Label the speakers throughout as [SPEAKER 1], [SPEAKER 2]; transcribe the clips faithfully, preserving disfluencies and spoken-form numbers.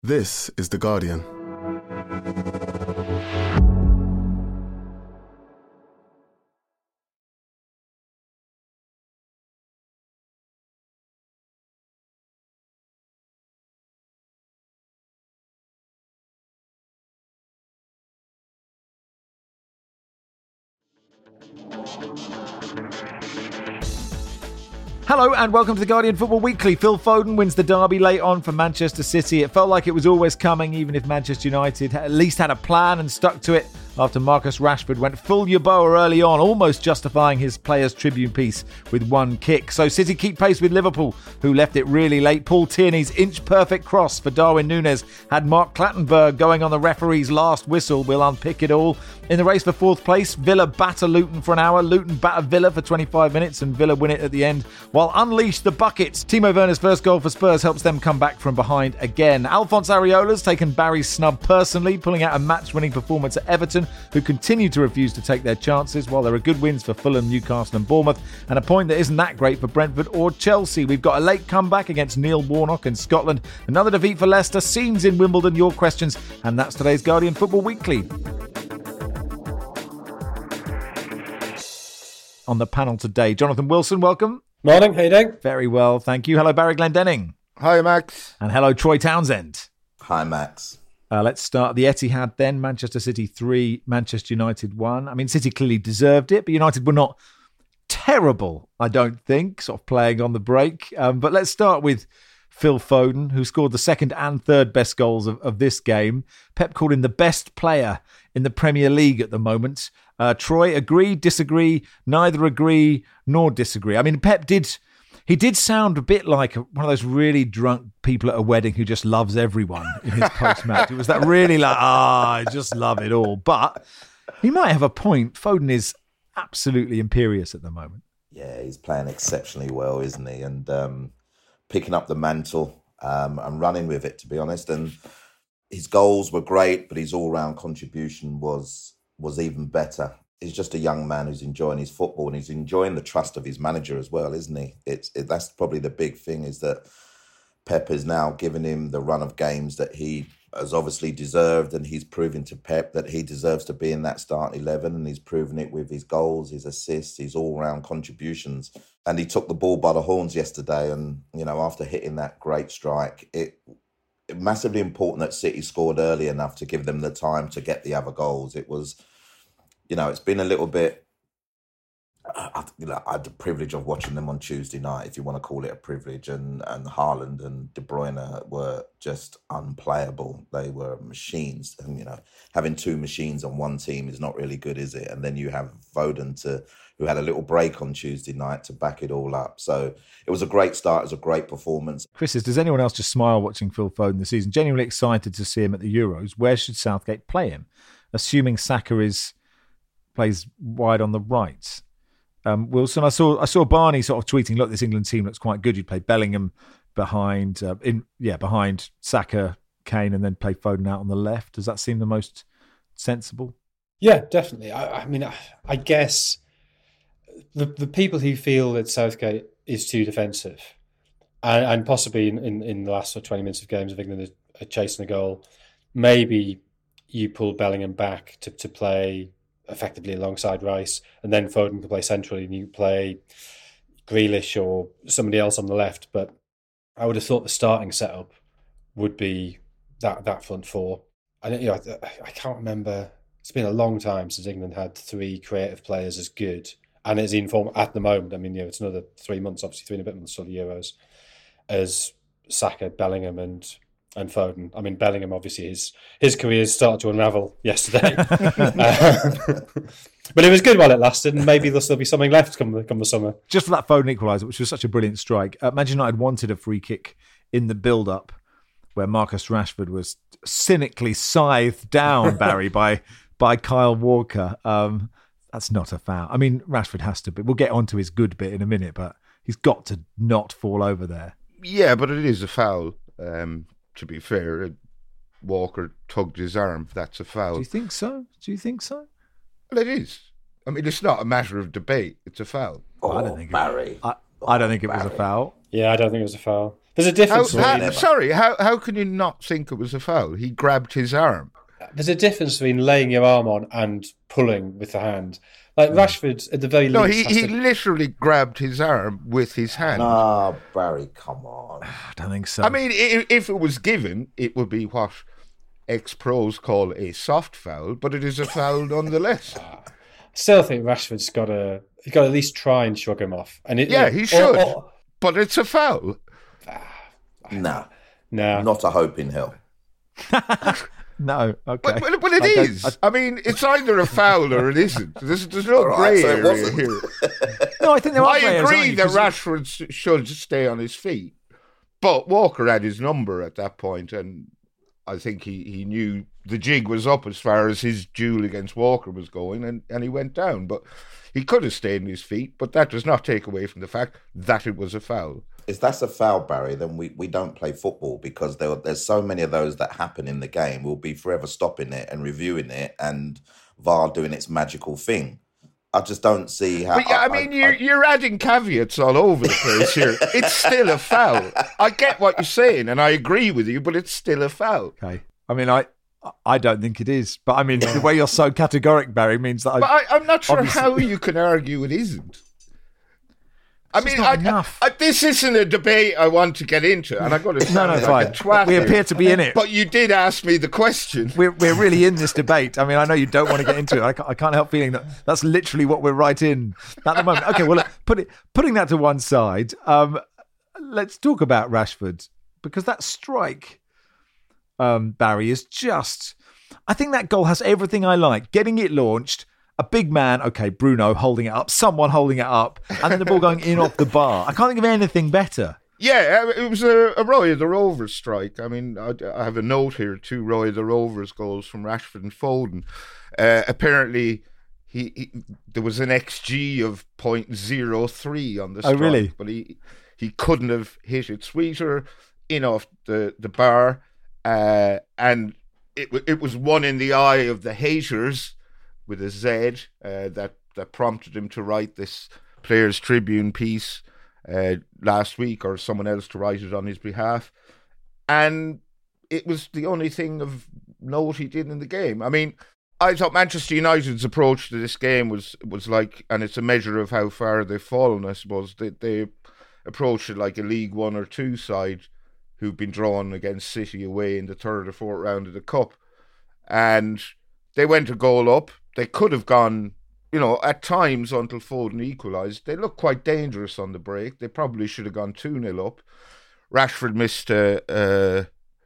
[SPEAKER 1] This is The Guardian.
[SPEAKER 2] Hello and welcome to the Guardian Football Weekly. Phil Foden wins the derby late on for Manchester City. It felt like it was always coming, even if Manchester United at least had a plan and stuck to it after Marcus Rashford went full Yeboah early on, almost justifying his Players' Tribune piece with one kick. So City keep pace with Liverpool, who left it really late. Paul Tierney's inch-perfect cross for Darwin Núñez had Mark Clattenburg going on the referee's last whistle. We'll unpick it all. In the race for fourth place, Villa batter Luton for an hour, Luton batter Villa for twenty-five minutes, and Villa win it at the end, while Unleash the Buckets. Timo Werner's first goal for Spurs helps them come back from behind again. Alphonse Areola's taken Barry's snub personally, pulling out a match-winning performance at Everton, who continue to refuse to take their chances, while there are good wins for Fulham, Newcastle and Bournemouth, and a point that isn't that great for Brentford or Chelsea. We've got a late comeback against Neil Warnock in Scotland, another defeat for Leicester, scenes in Wimbledon, your questions, and that's today's Guardian Football Weekly. On the panel today, Jonathan Wilson, welcome.
[SPEAKER 3] Morning, how you doing?
[SPEAKER 2] Very well, thank you. Hello, Barry Glendenning.
[SPEAKER 4] Hi, Max.
[SPEAKER 2] And hello, Troy Townsend.
[SPEAKER 5] Hi, Max.
[SPEAKER 2] Uh, let's start the Etihad then. Manchester City three, Manchester United one. I mean, City clearly deserved it, but United were not terrible, I don't think, sort of playing on the break. Um, but let's start with Phil Foden, who scored the second and third best goals of, of this game. Pep called him the best player in the Premier League at the moment. Uh, Troy, agree, disagree, neither agree nor disagree. I mean, Pep did... He did sound a bit like one of those really drunk people at a wedding who just loves everyone in his post-match. It was that really like, ah, I just love it all. But he might have a point. Foden is absolutely imperious at the moment.
[SPEAKER 5] Yeah, he's playing exceptionally well, isn't he? And um, picking up the mantle um, and running with it, to be honest. And his goals were great, but his all-round contribution was was even better. He's just a young man who's enjoying his football and he's enjoying the trust of his manager as well, isn't he? It's it, that's probably the big thing, is that Pep is now giving him the run of games that he has obviously deserved, and he's proving to Pep that he deserves to be in that starting eleven, and he's proven it with his goals, his assists, his all-round contributions. And he took the ball by the horns yesterday, and, you know, after hitting that great strike, it, it massively important that City scored early enough to give them the time to get the other goals. It was... You know, it's been a little bit... I, you know, I had the privilege of watching them on Tuesday night, if you want to call it a privilege, and, and Haaland and De Bruyne were just unplayable. They were machines. And, you know, having two machines on one team is not really good, is it? And then you have Foden, to, who had a little break on Tuesday night to back it all up. So it was a great start. It was a great performance.
[SPEAKER 2] Chris, does anyone else just smile watching Phil Foden this season? Genuinely excited to see him at the Euros. Where should Southgate play him? Assuming Saka is... plays wide on the right. Um, Wilson, I saw I saw Barney sort of tweeting, look, this England team looks quite good. You'd play Bellingham behind, uh, in yeah, behind Saka, Kane, and then play Foden out on the left. Does that seem the most sensible?
[SPEAKER 3] Yeah, definitely. I, I mean, I, I guess the the people who feel that Southgate is too defensive, and, and possibly in, in, in the last twenty minutes of games of England are chasing a goal, maybe you pull Bellingham back to, to play effectively alongside Rice, and then Foden can play centrally and you play Grealish or somebody else on the left. But I would have thought the starting setup would be that that front four. I don't, you know, I, I can't remember. It's been a long time since England had three creative players as good, and it's in form at the moment. I mean, you know, it's another three months, obviously three and a bit months till the Euros, as Saka, Bellingham, and and Foden. I mean, Bellingham, obviously, his his career started to unravel yesterday. um, but it was good while it lasted, and maybe there'll still be something left come, come the summer.
[SPEAKER 2] Just for that Foden equaliser, which was such a brilliant strike, uh, Manchester United wanted a free kick in the build-up where Marcus Rashford was cynically scythed down, Barry, by by Kyle Walker. Um, that's not a foul. I mean, Rashford has to be. We'll get onto his good bit in a minute, but he's got to not fall over there.
[SPEAKER 4] Yeah, but it is a foul. Um, to be fair, Walker tugged his arm. That's a foul.
[SPEAKER 2] Do you think so? Do you think so?
[SPEAKER 4] Well, it is. I mean, it's not a matter of debate. It's a foul.
[SPEAKER 5] Oh,
[SPEAKER 2] I don't think
[SPEAKER 5] Barry.
[SPEAKER 2] It, I, I don't think it was a foul.
[SPEAKER 3] Yeah, I don't think it was a foul. There's a
[SPEAKER 4] How,
[SPEAKER 3] difference.
[SPEAKER 4] how,
[SPEAKER 3] between,
[SPEAKER 4] sorry, how how can you not think it was a foul? He grabbed his arm.
[SPEAKER 3] there's a difference between laying your arm on and pulling with the hand. Like Rashford, at the very
[SPEAKER 4] No,
[SPEAKER 3] least,
[SPEAKER 4] he,
[SPEAKER 3] has
[SPEAKER 4] he
[SPEAKER 3] to-
[SPEAKER 4] literally grabbed his arm with his hand.
[SPEAKER 5] Ah, Barry, come on.
[SPEAKER 2] I don't think so.
[SPEAKER 4] I mean, if, if it was given, it would be what ex-pros call a soft foul, but it is a foul nonetheless.
[SPEAKER 3] still think Rashford's got to he's got to at least try and shrug him off. And it,
[SPEAKER 4] Yeah,
[SPEAKER 3] it-
[SPEAKER 4] he
[SPEAKER 3] or-
[SPEAKER 4] should,
[SPEAKER 3] or-
[SPEAKER 4] but it's a foul.
[SPEAKER 5] Nah,
[SPEAKER 3] no,
[SPEAKER 5] not a hope in hell.
[SPEAKER 2] no. Okay.
[SPEAKER 4] But, but, but it
[SPEAKER 2] I don't-
[SPEAKER 4] is. I, mean, it's either a foul or it isn't. There's, there's no
[SPEAKER 5] right,
[SPEAKER 4] grey
[SPEAKER 5] so it
[SPEAKER 4] area
[SPEAKER 5] wasn't.
[SPEAKER 4] here.
[SPEAKER 2] No, I think there are
[SPEAKER 4] I
[SPEAKER 2] grey areas,
[SPEAKER 4] agree
[SPEAKER 2] aren't you?
[SPEAKER 4] that
[SPEAKER 2] 'Cause-
[SPEAKER 4] Rashford sh- should stay on his feet, but Walker had his number at that point, and I think he, he knew the jig was up as far as his duel against Walker was going, and, and he went down. But he could have stayed on his feet, but that does not take away from the fact that it was a foul.
[SPEAKER 5] If that's a foul, Barry, then we, we don't play football because there, there's so many of those that happen in the game. We'll be forever stopping it and reviewing it and V A R doing its magical thing. I just don't see how...
[SPEAKER 4] But yeah, I, mean, you're, you're adding caveats all over the place here. It's still a foul. I get what you're saying, and I agree with you, but it's still a foul.
[SPEAKER 2] Okay. I mean, I I don't think it is, but I mean, the way you're so categoric, Barry, means that I.
[SPEAKER 4] But I, I'm not sure
[SPEAKER 2] Obviously-
[SPEAKER 4] how you can argue it isn't. I
[SPEAKER 2] It's
[SPEAKER 4] mean,
[SPEAKER 2] not
[SPEAKER 4] I,
[SPEAKER 2] enough.
[SPEAKER 4] I, this isn't a debate I want to get into, and I've got to
[SPEAKER 2] no,
[SPEAKER 4] sound
[SPEAKER 2] no,
[SPEAKER 4] like
[SPEAKER 2] fine.
[SPEAKER 4] a twat
[SPEAKER 2] We
[SPEAKER 4] here.
[SPEAKER 2] appear to be in it.
[SPEAKER 4] But you did ask me the question.
[SPEAKER 2] We're we're really in this debate. I mean, I know you don't want to get into it. I can't, I can't help feeling that that's literally what we're right in at the moment. Okay, well, look, put it putting that to one side. Um, let's talk about Rashford because that strike, um, Barry, is just. I think that goal has everything I like. Getting it launched, a big man, okay, Bruno holding it up, someone holding it up, and then the ball going in off the bar. I can't think of anything better.
[SPEAKER 4] Yeah, it was a, a Roy of the Rovers strike. I mean, I, I have a note here, two Roy of the Rovers goals from Rashford and Foden. Uh, apparently, he, he there was an X G of point zero three on the
[SPEAKER 2] Oh,
[SPEAKER 4] strike,
[SPEAKER 2] really?
[SPEAKER 4] but he he couldn't have hit it sweeter, in off the, the bar, uh, and it it was one in the eye of the haters with a Z uh, that, that prompted him to write this Players Tribune piece uh, last week, or someone else to write it on his behalf. And it was the only thing of note he did in the game. I mean, I thought Manchester United's approach to this game was was like, and it's a measure of how far they've fallen, I suppose. They, they approached it like a League One or Two side who've been drawn against City away in the third or fourth round of the Cup. And they went a goal up. They could have gone, you know, at times until Foden equalised. They looked quite dangerous on the break. They probably should have gone two nil up. Rashford missed a, uh,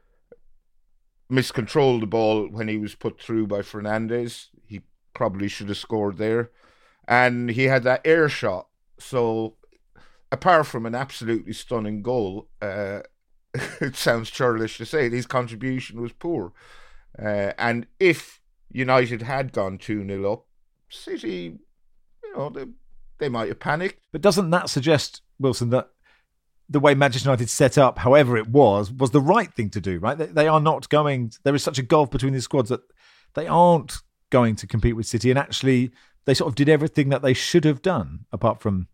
[SPEAKER 4] miscontrolled the ball when he was put through by Fernandes. He probably should have scored there. And he had that air shot. So apart from an absolutely stunning goal, uh, it sounds churlish to say it, his contribution was poor. Uh, and if United had gone two nil up, City, you know, they, they might have panicked.
[SPEAKER 2] But doesn't that suggest, Wilson, that the way Manchester United set up, however it was, was the right thing to do, right? They, they are not going... There is such a gulf between these squads that they aren't going to compete with City, and actually they sort of did everything that they should have done, apart from,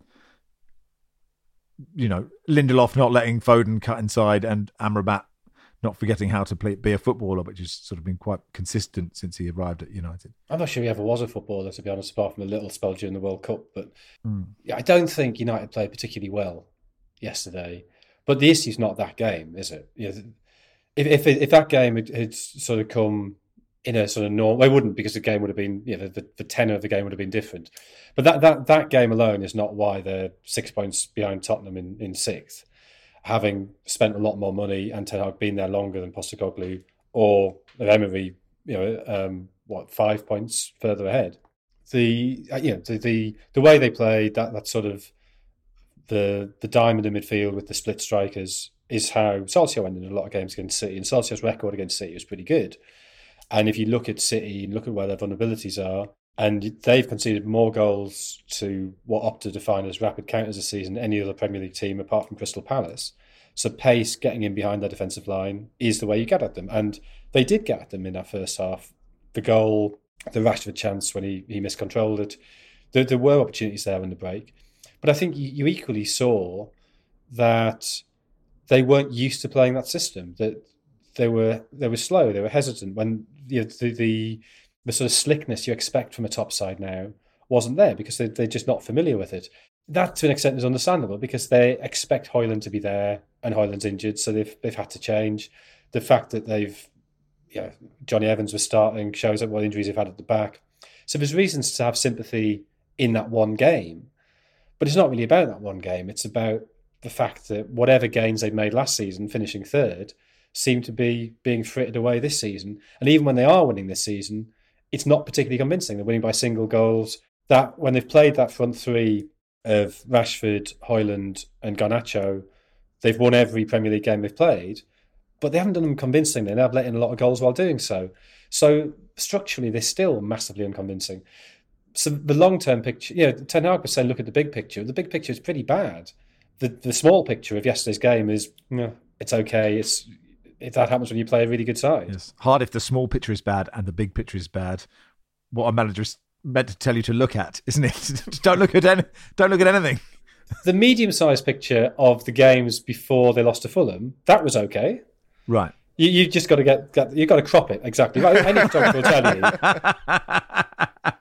[SPEAKER 2] you know, Lindelof not letting Foden cut inside and Amrabat not forgetting how to play, be a footballer, which has sort of been quite consistent since he arrived at United.
[SPEAKER 3] I'm not sure he ever was a footballer, to be honest, apart from a little spell during the World Cup. But
[SPEAKER 2] Mm.
[SPEAKER 3] yeah, I don't think United played particularly well yesterday. But the issue's not that game, is it? You know, if if if that game had, had sort of come in a sort of normal, well, it wouldn't, because the game would have been, you know, the, the tenor of the game would have been different. But that that that game alone is not why they're six points behind Tottenham in, in sixth, having spent a lot more money and Ten Hag been there longer than Postecoglou, or Emery, you know, um, what, five points further ahead. The you know the the, the way they played, that that sort of the the diamond in midfield with the split strikers is how Solskjaer went in a lot of games against City, and Solskjaer's record against City was pretty good. And if you look at City and look at where their vulnerabilities are, and they've conceded more goals to what Opta define as rapid counters this season than any other Premier League team apart from Crystal Palace. So pace, getting in behind their defensive line, is the way you get at them. And they did get at them in that first half. The goal, the Rashford chance when he, he miscontrolled it, there, there were opportunities there in the break. But I think you, you equally saw that they weren't used to playing that system. That they were they were slow, they were hesitant when you know, the, the the sort of slickness you expect from a top side now wasn't there because they, they're just not familiar with it. That to an extent is understandable because they expect Hoyland to be there and Hoyland's injured, so they've they've had to change. The fact that they've, you know, Johnny Evans was starting shows up what injuries they've had at the back. So there's reasons to have sympathy in that one game, but it's not really about that one game. It's about the fact that whatever gains they made last season, finishing third, seem to be being frittered away this season. And even when they are winning this season, it's not particularly convincing. They're winning by single goals. That when they've played that front three of Rashford, Hoyland and Garnacho, they've won every Premier League game they've played, but they haven't done them convincingly. They've let in a lot of goals while doing so. So structurally, they're still massively unconvincing. So the long-term picture, yeah, Ten Hag was saying, look at the big picture. The big picture is pretty bad. The the small picture of yesterday's game is, you know, it's okay. It's if that happens when you play a really good side.
[SPEAKER 2] Yes. Hard if the small picture is bad and the big picture is bad. What a manager is meant to tell you to look at, isn't it? don't look at any, don't look at anything.
[SPEAKER 3] The medium-sized picture of the games before they lost to Fulham, that was okay.
[SPEAKER 2] Right.
[SPEAKER 3] You you just got to get, get you got to crop it exactly. Any photographer will tell you.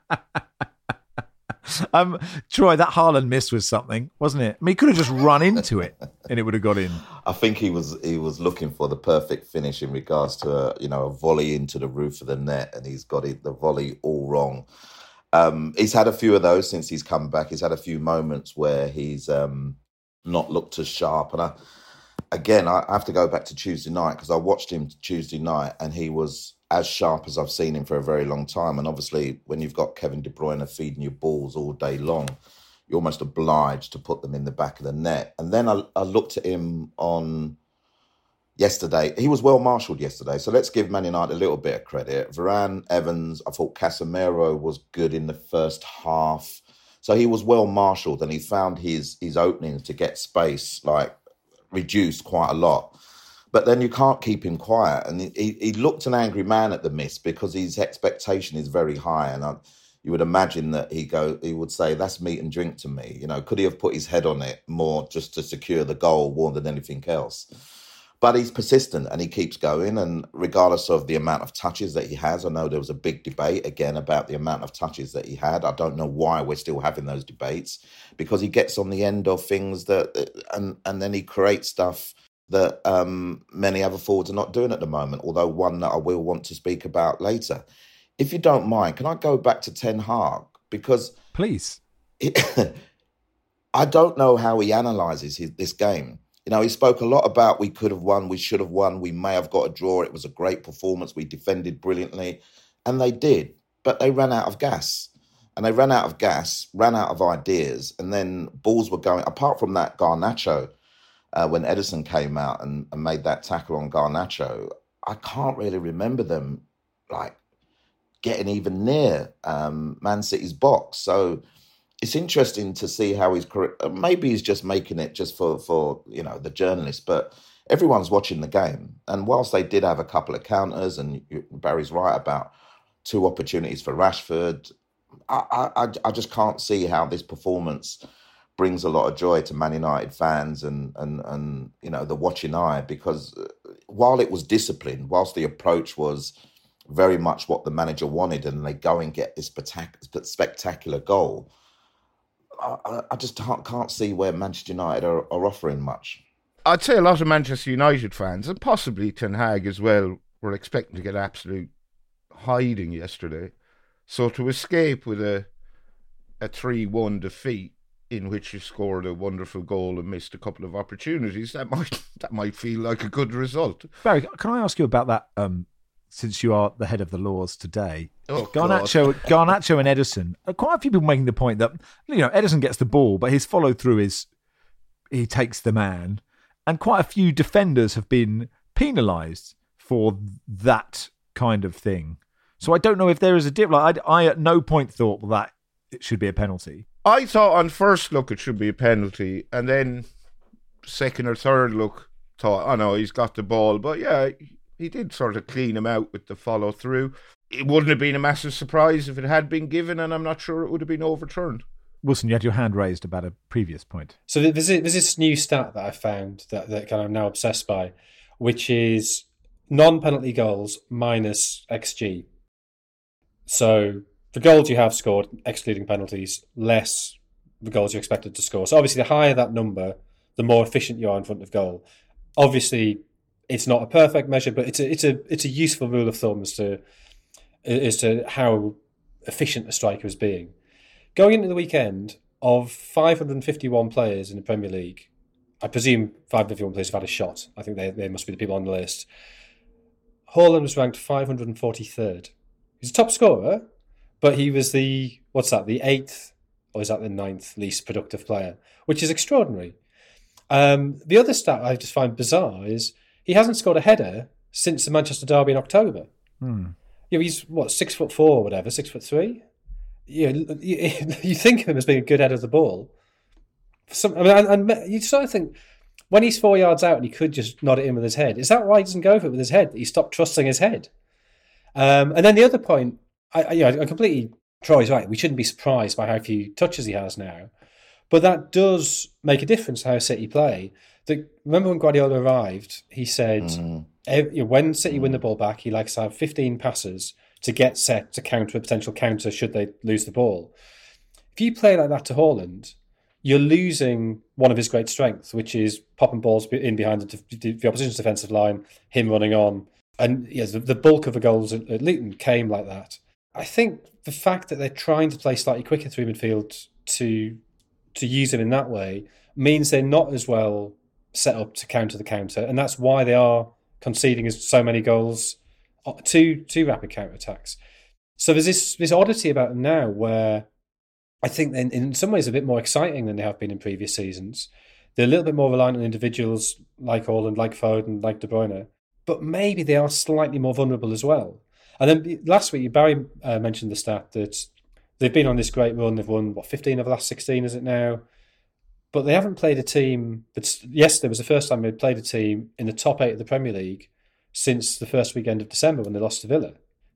[SPEAKER 2] Um, Troy, that Haaland miss was something, wasn't it? I mean, he could have just run into it and it would have got in.
[SPEAKER 5] I think he was he was looking for the perfect finish in regards to a, you know, a volley into the roof of the net, and he's got it, the volley all wrong. Um, he's had a few of those since he's come back. He's had a few moments where he's um, not looked as sharp. And I, again, I have to go back to Tuesday night because I watched him Tuesday night and he was as sharp as I've seen him for a very long time. And obviously, when you've got Kevin De Bruyne feeding you balls all day long, you're almost obliged to put them in the back of the net. And then I, I looked at him on yesterday. He was well marshalled yesterday. So let's give Man United a little bit of credit. Varane, Evans, I thought Casemiro was good in the first half. So he was well marshalled and he found his his openings to get space, like, reduced quite a lot. But then you can't keep him quiet. And he, he looked an angry man at the miss because his expectation is very high. And I, you would imagine that he go he would say, that's meat and drink to me. You know, could he have put his head on it more just to secure the goal more than anything else? But he's persistent and he keeps going. And regardless of the amount of touches that he has, I know there was a big debate again about the amount of touches that he had. I don't know why we're still having those debates, because he gets on the end of things that, and, and then he creates stuff that um, many other forwards are not doing at the moment, although one that I will want to speak about later. If you don't mind, can I go back to Ten Hag? Because
[SPEAKER 2] Please.
[SPEAKER 5] It, I don't know how he analyses his, this game. You know, he spoke a lot about we could have won, we should have won, we may have got a draw, it was a great performance, we defended brilliantly, and they did, but they ran out of gas. And they ran out of gas, ran out of ideas, and then balls were going, apart from that Garnacho, Uh, when Ederson came out and, and made that tackle on Garnacho, I can't really remember them like getting even near um, Man City's box. So it's interesting to see how he's maybe he's just making it just for for you know the journalists, but everyone's watching the game. And whilst they did have a couple of counters, and Barry's right about two opportunities for Rashford, I I, I just can't see how this performance brings a lot of joy to Man United fans and, and, and you know, the watching eye, because while it was disciplined, whilst the approach was very much what the manager wanted and they go and get this spectacular goal, I, I just can't, can't see where Manchester United are, are offering much.
[SPEAKER 4] I'd say a lot of Manchester United fans, and possibly Ten Hag as well, were expecting to get absolute hiding yesterday. So to escape with a a three one defeat, in which you scored a wonderful goal and missed a couple of opportunities, that might that might feel like a good result.
[SPEAKER 2] Barry, can I ask you about that, um, since you are the head of the laws today?
[SPEAKER 4] Oh,
[SPEAKER 2] Garnacho, Garnacho and Ederson, quite a few people making the point that, you know, Ederson gets the ball, but his follow-through is he takes the man. And quite a few defenders have been penalised for that kind of thing. So I don't know if there is a dip. Like I, I at no point thought that it should be a penalty.
[SPEAKER 4] I thought on first look it should be a penalty, and then second or third look thought, oh no, he's got the ball. But yeah, he did sort of clean him out with the follow through. It wouldn't have been a massive surprise if it had been given, and I'm not sure it would have been overturned.
[SPEAKER 2] Wilson, you had your hand raised about a previous point.
[SPEAKER 3] So there's, there's this new stat that I found that, that kind of I'm now obsessed by, which is non-penalty goals minus X G. So the goals you have scored, excluding penalties, less the goals you're expected to score. So obviously the higher that number, the more efficient you are in front of goal. Obviously, it's not a perfect measure, but it's a it's a it's a useful rule of thumb as to as to how efficient a striker is being. Going into the weekend, of five hundred fifty-one players in the Premier League, I presume five hundred fifty-one players have had a shot. I think they they must be the people on the list. Haaland was ranked five hundred forty-third. He's a top scorer, but he was the what's that? The eighth, or is that the ninth least productive player? Which is extraordinary. Um, the other stat I just find bizarre is he hasn't scored a header since the Manchester derby in October.
[SPEAKER 2] Hmm.
[SPEAKER 3] You know, he's what six foot four or whatever, six foot three. You know, you, you think of him as being a good header of the ball. Some, I mean, and, and you sort of think when he's four yards out and he could just nod it in with his head. Is that why he doesn't go for it with his head? That he stopped trusting his head. Um, and then the other point, I, I, you know, I completely. Troy's right. We shouldn't be surprised by how few touches he has now. But that does make a difference how City play. The, remember when Guardiola arrived, he said, mm. every, you know, when City mm. win the ball back, he likes to have fifteen passes to get set to counter a potential counter should they lose the ball. If you play like that to Haaland, you're losing one of his great strengths, which is popping balls in behind the, the opposition's defensive line, him running on. And yes, the, the bulk of the goals at, at Luton came like that. I think the fact that they're trying to play slightly quicker through midfield to to use him in that way means they're not as well set up to counter the counter, and that's why they are conceding so many goals to to rapid counter attacks. So there's this this oddity about them now where I think they're in some ways a bit more exciting than they have been in previous seasons. They're a little bit more reliant on individuals like Haaland, like Foden, like De Bruyne, but maybe they are slightly more vulnerable as well. And then last week, Barry uh, mentioned the stat that they've been on this great run. They've won, what, fifteen of the last sixteen, is it now? But they haven't played a team that's... Yesterday was the first time they'd played a team in the top eight of the Premier League since the first weekend of December when they lost to Villa.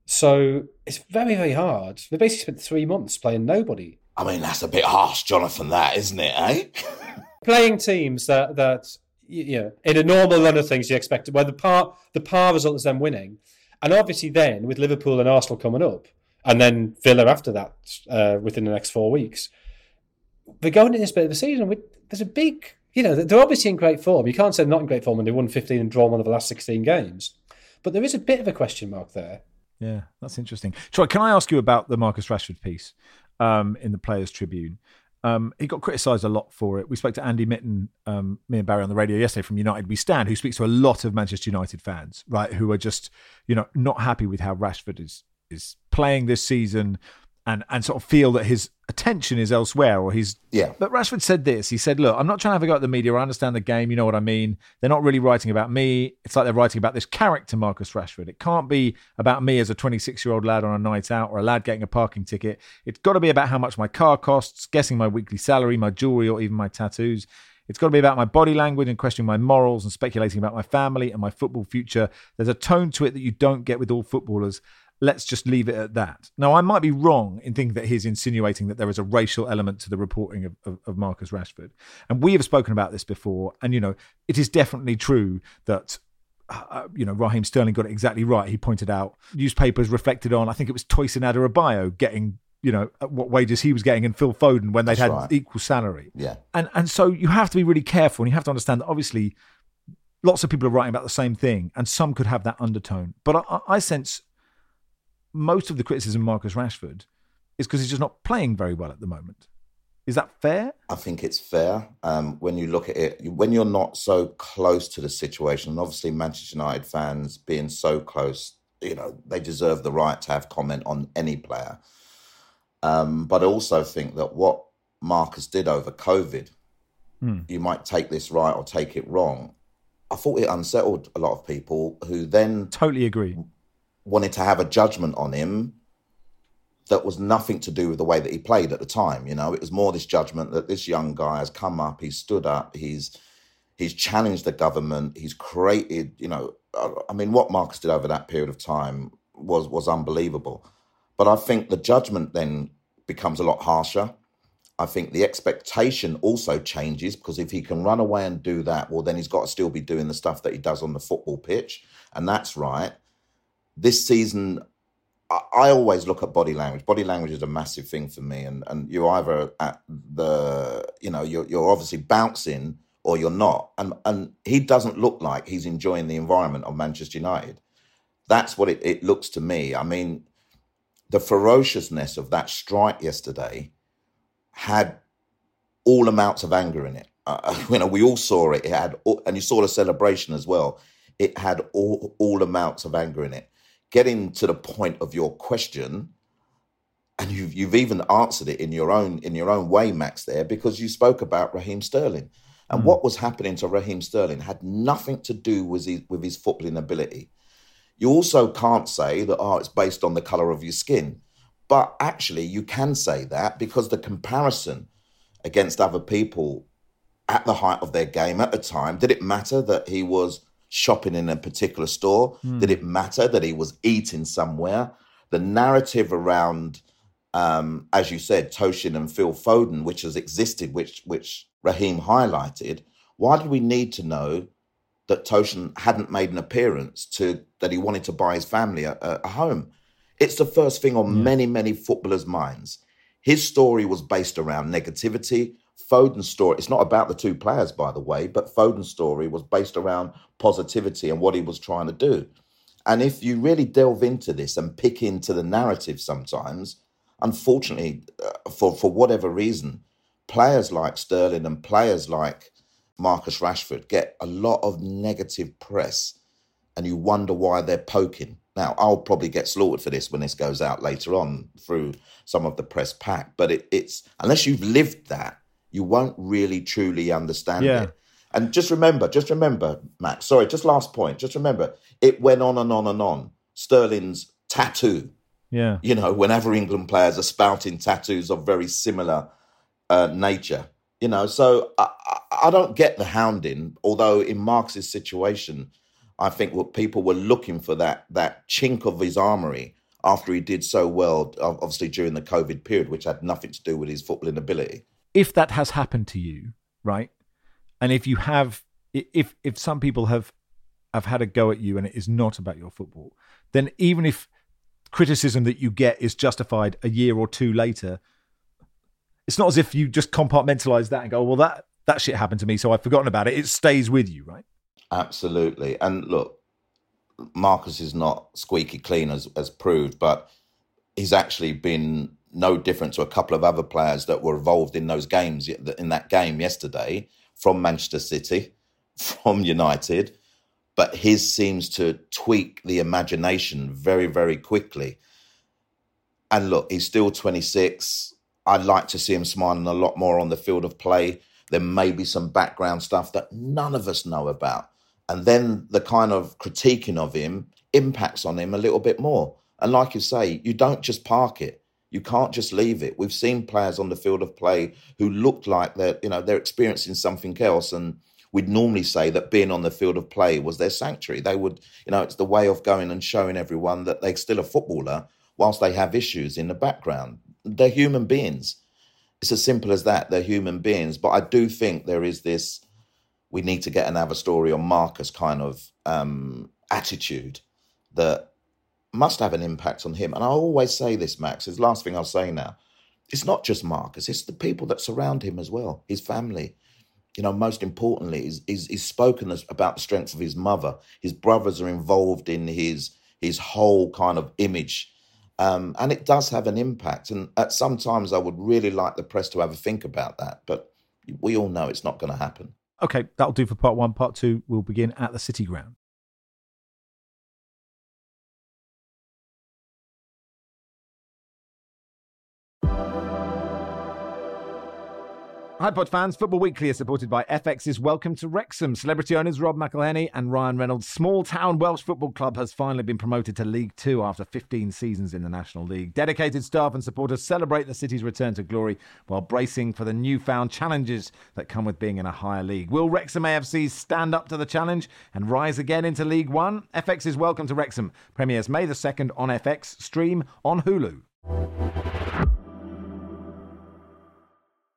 [SPEAKER 3] So it's very, very hard. They basically spent three months playing nobody.
[SPEAKER 5] I mean, that's a bit harsh, Jonathan, that, isn't it, eh?
[SPEAKER 3] Playing teams that, that, you know, in a normal run of things you expect, where the par, the par result is them winning. And obviously then, with Liverpool and Arsenal coming up, and then Villa after that uh, within the next four weeks, they're going into this bit of the season with, there's a big, you know, they're obviously in great form. You can't say they're not in great form when they won fifteen and drawn one of the last sixteen games. But there is a bit of a question mark there.
[SPEAKER 2] Yeah, that's interesting. Troy, can I ask you about the Marcus Rashford piece um, in the Players' Tribune? Um, he got criticised a lot for it. We spoke to Andy Mitten, um, me and Barry on the radio yesterday from United We Stand, who speaks to a lot of Manchester United fans, right, who are just, you know, not happy with how Rashford is is playing this season and, and sort of feel that his attention is elsewhere or he's...
[SPEAKER 5] Yeah.
[SPEAKER 2] But Rashford said this. He said, look, I'm not trying to have a go at the media. I understand the game. You know what I mean? They're not really writing about me. It's like they're writing about this character, Marcus Rashford. It can't be about me as a twenty-six-year-old lad on a night out or a lad getting a parking ticket. It's got to be about how much my car costs, guessing my weekly salary, my jewellery or even my tattoos. It's got to be about my body language and questioning my morals and speculating about my family and my football future. There's a tone to it that you don't get with all footballers. Let's just leave it at that. Now, I might be wrong in thinking that he's insinuating that there is a racial element to the reporting of, of, of Marcus Rashford. And we have spoken about this before. And, you know, it is definitely true that, uh, you know, Raheem Sterling got it exactly right. He pointed out newspapers reflected on, I think it was Toyson Adarabioyo getting, you know, what wages he was getting and Phil Foden when they'd
[SPEAKER 5] That's
[SPEAKER 2] had
[SPEAKER 5] right.
[SPEAKER 2] equal salary.
[SPEAKER 5] Yeah.
[SPEAKER 2] And, and so you have to be really careful and you have to understand that obviously lots of people are writing about the same thing and some could have that undertone. But I, I sense... most of the criticism of Marcus Rashford is because he's just not playing very well at the moment. Is that fair?
[SPEAKER 5] I think it's fair. Um, when you look at it, when you're not so close to the situation, and obviously Manchester United fans being so close, you know, they deserve the right to have comment on any player. Um, but I also think that what Marcus did over COVID, mm. you might take this right or take it wrong. I thought it unsettled a lot of people who then...
[SPEAKER 2] Totally agree.
[SPEAKER 5] ...wanted to have a judgment on him that was nothing to do with the way that he played at the time. You know, it was more this judgment that this young guy has come up, he's stood up, he's he's challenged the government, he's created, you know, I mean, what Marcus did over that period of time was was unbelievable. But I think the judgment then becomes a lot harsher. I think the expectation also changes, because if he can run away and do that, well, then he's got to still be doing the stuff that he does on the football pitch. And that's right. This season, I, I always look at body language. Body language is a massive thing for me. And, and you're either at the, you know, you're, you're obviously bouncing or you're not. And, and he doesn't look like he's enjoying the environment of Manchester United. That's what it, it looks to me. I mean, the ferociousness of that strike yesterday had all amounts of anger in it. Uh, you know, we all saw it. It had, all, and you saw the celebration as well. It had all, all amounts of anger in it. Getting to the point of your question, and you've you've even answered it in your own in your own way, Max, there, because you spoke about Raheem Sterling, and mm. what was happening to Raheem Sterling had nothing to do with his with his footballing ability. You also can't say that, oh, it's based on the colour of your skin. But actually, you can say that because the comparison against other people at the height of their game at the time, did it matter that he was shopping in a particular store? Mm. Did it matter that he was eating somewhere? The narrative around, um, as you said, Tosin and Phil Foden, which has existed, which which Raheem highlighted, why did we need to know that Tosin hadn't made an appearance, to that he wanted to buy his family a, a home? It's the first thing on yeah. many, many footballers' minds. His story was based around negativity. Foden's story, it's not about the two players, by the way, but Foden's story was based around positivity and what he was trying to do. And if you really delve into this and pick into the narrative sometimes, unfortunately, uh, for, for whatever reason, players like Sterling and players like Marcus Rashford get a lot of negative press, and you wonder why they're poking. Now, I'll probably get slaughtered for this when this goes out later on through some of the press pack, but it, it's unless you've lived that, you won't really truly understand yeah. it. And just remember, just remember, Max, sorry, just last point, just remember, it went on and on and on. Sterling's tattoo.
[SPEAKER 2] Yeah.
[SPEAKER 5] You know, whenever England players are spouting tattoos of very similar uh, nature, you know, so I, I don't get the hounding, although in Marcus's situation, I think what people were looking for that that chink of his armoury after he did so well, obviously during the COVID period, which had nothing to do with his footballing ability.
[SPEAKER 2] If that has happened to you, right, and if you have, if if some people have have had a go at you and it is not about your football, then even if criticism that you get is justified a year or two later, it's not as if you just compartmentalise that and go, well, that that shit happened to me, so I've forgotten about it. It stays with you, right?
[SPEAKER 5] Absolutely. And look, Marcus is not squeaky clean as, as proved, but he's actually been no different to a couple of other players that were involved in those games, in that game yesterday, from Manchester City, from United. But his seems to tweak the imagination very, very quickly. And look, he's still twenty-six. I'd like to see him smiling a lot more on the field of play. There may be some background stuff that none of us know about. And then the kind of critiquing of him impacts on him a little bit more. And like you say, you don't just park it. You can't just leave it. We've seen players on the field of play who looked like they're, you know, they're experiencing something else. And we'd normally say that being on the field of play was their sanctuary. They would, you know, it's the way of going and showing everyone that they're still a footballer whilst they have issues in the background. They're human beings. It's as simple as that. They're human beings. But I do think there is this, we need to get another story on Marcus kind of um, attitude that must have an impact on him. And I always say this, Max, it's the last thing I'll say now. It's not just Marcus, it's the people that surround him as well, his family. You know, most importantly, he's, he's, he's spoken about the strength of his mother. His brothers are involved in his, his whole kind of image. Um, and it does have an impact. And at sometimes I would really like the press to have a think about that. But we all know it's not going to happen.
[SPEAKER 2] Okay, that'll do for part one. Part two, we'll begin at the City Ground. Hi, Pod fans. Football Weekly is supported by F X's Welcome to Wrexham. Celebrity owners Rob McElhenney and Ryan Reynolds' small-town Welsh football club has finally been promoted to League Two after fifteen seasons in the National League. Dedicated staff and supporters celebrate the city's return to glory while bracing for the newfound challenges that come with being in a higher league. Will Wrexham A F C stand up to the challenge and rise again into League One? F X's Welcome to Wrexham premieres May the second on F X. Stream on Hulu.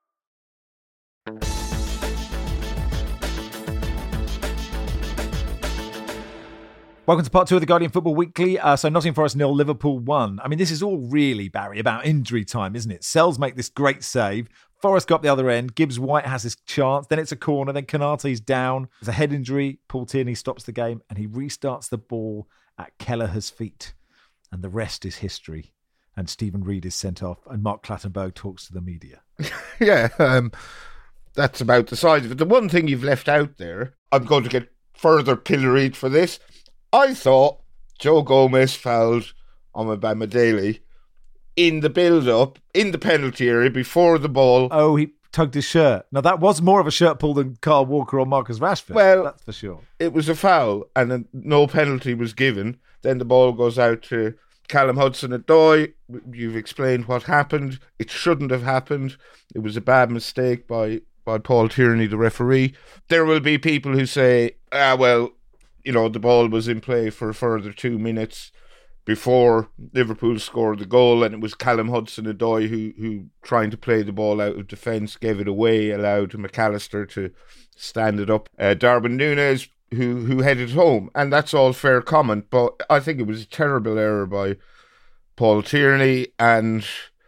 [SPEAKER 2] Welcome to part two of the Guardian Football Weekly. Uh, so Nottingham Forest nil, Liverpool one. I mean, this is all really, Barry, about injury time, isn't it? Sells make this great save. Forest got the other end. Gibbs White has his chance. Then it's a corner. Then Konate's down. There's a head injury. Paul Tierney stops the game and he restarts the ball at Kelleher's feet. And the rest is history. And Stephen Reid is sent off and Mark Clattenburg talks to the media.
[SPEAKER 4] yeah, um, that's about the size of it. The one thing you've left out there, I'm going to get further pilloried for this. I thought Joe Gomez fouled Omobama Daly in the build-up, in the penalty area, before the ball.
[SPEAKER 2] Oh, he tugged his shirt. Now, that was more of a shirt pull than Carl Walker or Marcus Rashford.
[SPEAKER 4] Well,
[SPEAKER 2] that's for sure.
[SPEAKER 4] It was a foul, and then no penalty was given. Then the ball goes out to Callum Hudson-Odoi. You've explained what happened. It shouldn't have happened. It was a bad mistake by, by Paul Tierney, the referee. There will be people who say, ah, well, you know, the ball was in play for a further two minutes before Liverpool scored the goal, and it was Callum Hudson-Odoi who, who, trying to play the ball out of defence, gave it away, allowed McAllister to stand it up. Uh, Darwin Núñez, who, who headed home, and that's all fair comment, but I think it was a terrible error by Paul Tierney, and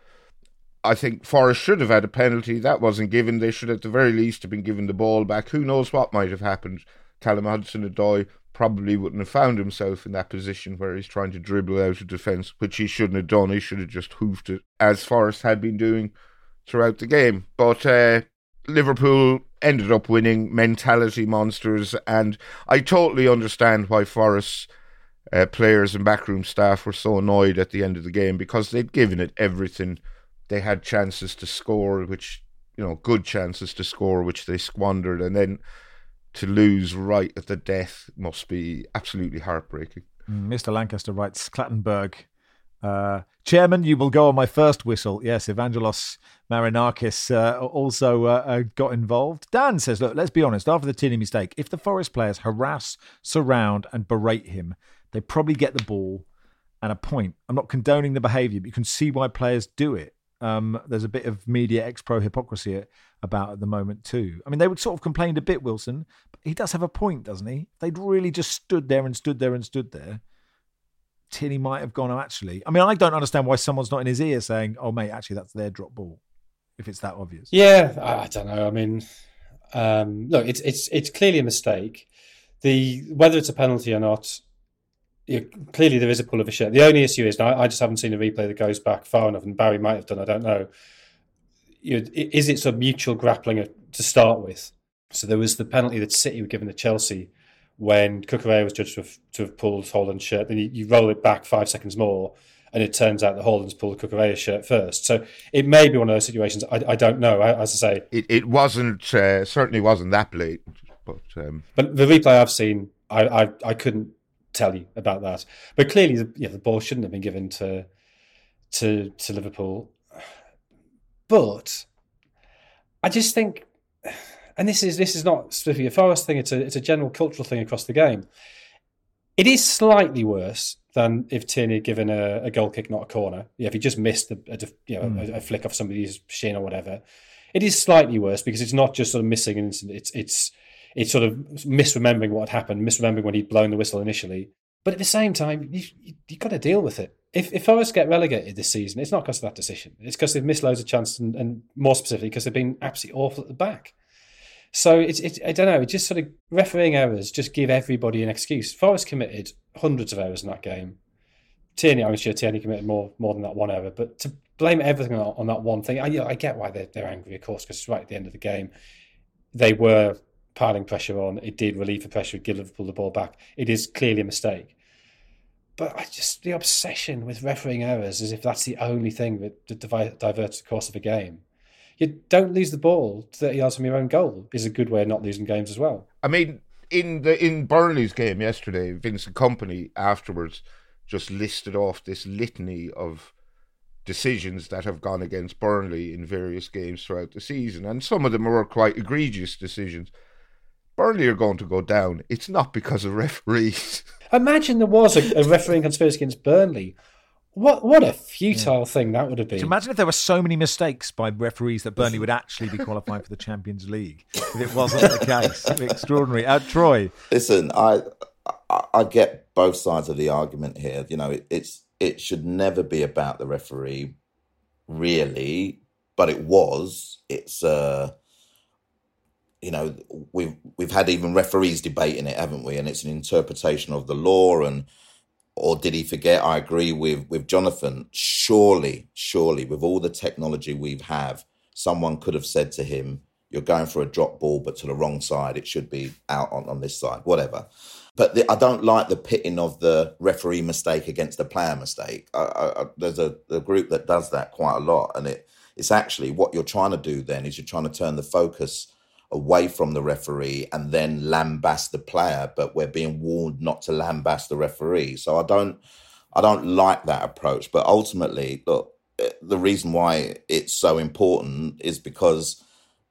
[SPEAKER 4] I think Forest should have had a penalty. That wasn't given. They should at the very least have been given the ball back. Who knows what might have happened. Callum Hudson-Odoi probably wouldn't have found himself in that position where he's trying to dribble out of defence, which he shouldn't have done. He should have just hoofed it, as Forest had been doing throughout the game. But uh, Liverpool ended up winning, mentality monsters, and I totally understand why Forest's uh, players and backroom staff were so annoyed at the end of the game, because they'd given it everything. They had chances to score, which, you know, good chances to score, which they squandered, and then to lose right at the death must be absolutely heartbreaking.
[SPEAKER 2] Mister Lancaster writes, Clattenburg, uh, Chairman, you will go on my first whistle. Yes, Evangelos Marinakis uh, also uh, uh, got involved. Dan says, look, let's be honest, after the Tierney mistake, if the Forest players harass, surround and berate him, they probably get the ball and a point. I'm not condoning the behaviour, but you can see why players do it. Um, there's a bit of media ex-pro hypocrisy about at the moment too. I mean, they would sort of complained a bit, Wilson, but he does have a point, doesn't he? They'd really just stood there and stood there and stood there. Tierney might have gone, oh, actually. I mean, I don't understand why someone's not in his ear saying, oh, mate, actually, that's their drop ball, if it's that obvious.
[SPEAKER 3] Yeah, I don't know. I mean, um, look, it's it's it's clearly a mistake. The whether it's a penalty or not, you, clearly there is a pull of a shirt. The only issue is, now I just haven't seen a replay that goes back far enough, and Barry might have done, I don't know. You, is it sort of mutual grappling to start with? So there was the penalty that City were given to Chelsea when Cucurella was judged to have, to have pulled Holland's shirt. Then you, you roll it back five seconds more, and it turns out that Holland's pulled Cucurella's shirt first. So it may be one of those situations. I, I don't know. I, as I say,
[SPEAKER 4] it, it wasn't uh, certainly wasn't that blatant. But um...
[SPEAKER 3] but the replay I've seen, I, I I couldn't tell you about that. But clearly, the, yeah, the ball shouldn't have been given to to to Liverpool. But I just think, and this is this is not specifically a Forest thing, it's a it's a general cultural thing across the game. It is slightly worse than if Tierney had given a, a goal kick, not a corner. Yeah, if he just missed a, a you know mm. a, a flick off somebody's shin or whatever. It is slightly worse because it's not just sort of missing an incident. It's it's it's sort of misremembering what had happened, misremembering when he'd blown the whistle initially. But at the same time, you, you, you've got to deal with it. If, if Forest get relegated this season, it's not because of that decision. It's because they've missed loads of chances, and, and more specifically, because they've been absolutely awful at the back. So it's, it's I don't know, it just sort of, refereeing errors just give everybody an excuse. Forest committed hundreds of errors in that game. Tierney, I'm sure Tierney committed more more than that one error, but to blame everything on, on that one thing, I, I get why they're, they're angry, of course, because it's right at the end of the game. They were piling pressure on. It did relieve the pressure, give Liverpool the ball back. It is clearly a mistake. But I just, the obsession with refereeing errors as if that's the only thing that, that divi- diverts the course of a game. You don't lose the ball thirty yards from your own goal is a good way of not losing games as well.
[SPEAKER 4] I mean, in the in Burnley's game yesterday, Vincent Kompany afterwards just listed off this litany of decisions that have gone against Burnley in various games throughout the season, and some of them were quite egregious decisions. Burnley are going to go down. It's not because of referees.
[SPEAKER 3] Imagine there was a, a refereeing conspiracy against Burnley. What what a futile yeah. thing that would have been.
[SPEAKER 2] Imagine if there were so many mistakes by referees that Burnley would actually be qualifying for the Champions League. If it wasn't the case. Extraordinary. Uh, Troy.
[SPEAKER 5] Listen, I I, I get both sides of the argument here. You know, it, it's it should never be about the referee, really, but it was. It's uh, you know, we've we've had even referees debating it, haven't we? And it's an interpretation of the law. And or did he forget? I agree with with Jonathan. Surely, surely, with all the technology we have, someone could have said to him, "You're going for a drop ball, but to the wrong side. It should be out on, on this side." Whatever. But the, I don't like the pitting of the referee mistake against the player mistake. I, I, I, there's a, a group that does that quite a lot, and it it's actually what you're trying to do. Then is you're trying to turn the focus away from the referee and then lambast the player, but we're being warned not to lambast the referee. So I don't, I don't like that approach. But ultimately, look, the reason why it's so important is because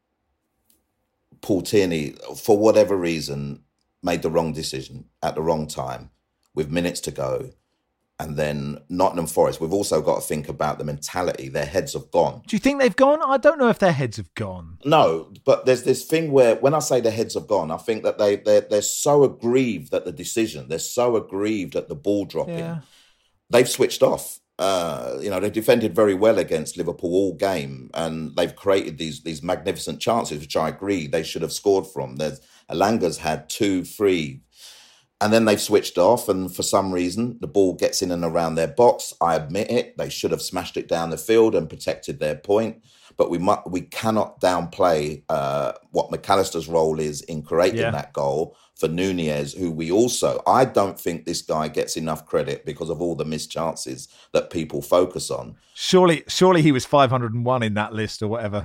[SPEAKER 5] Paul Tierney, for whatever reason, made the wrong decision at the wrong time with minutes to go. And then Nottingham Forest, we've also got to think about the mentality. Their heads have gone.
[SPEAKER 2] Do you think they've gone? I don't know if their heads have gone.
[SPEAKER 5] No, but there's this thing where when I say their heads have gone, I think that they, they're, they're so aggrieved at the decision. They're so aggrieved at the ball dropping.
[SPEAKER 2] Yeah.
[SPEAKER 5] They've switched off. Uh, you know, they defended very well against Liverpool all game, and they've created these these magnificent chances, which I agree they should have scored from. There's Alanga's had two, three, and then they've switched off, and for some reason the ball gets in and around their box. I admit it; they should have smashed it down the field and protected their point. But we mu- we cannot downplay uh, what McAllister's role is in creating
[SPEAKER 2] Yeah.
[SPEAKER 5] that goal for Nunez, who we also, I don't think this guy gets enough credit because of all the missed chances that people focus on.
[SPEAKER 2] Surely, surely he was five hundred and one in that list or whatever.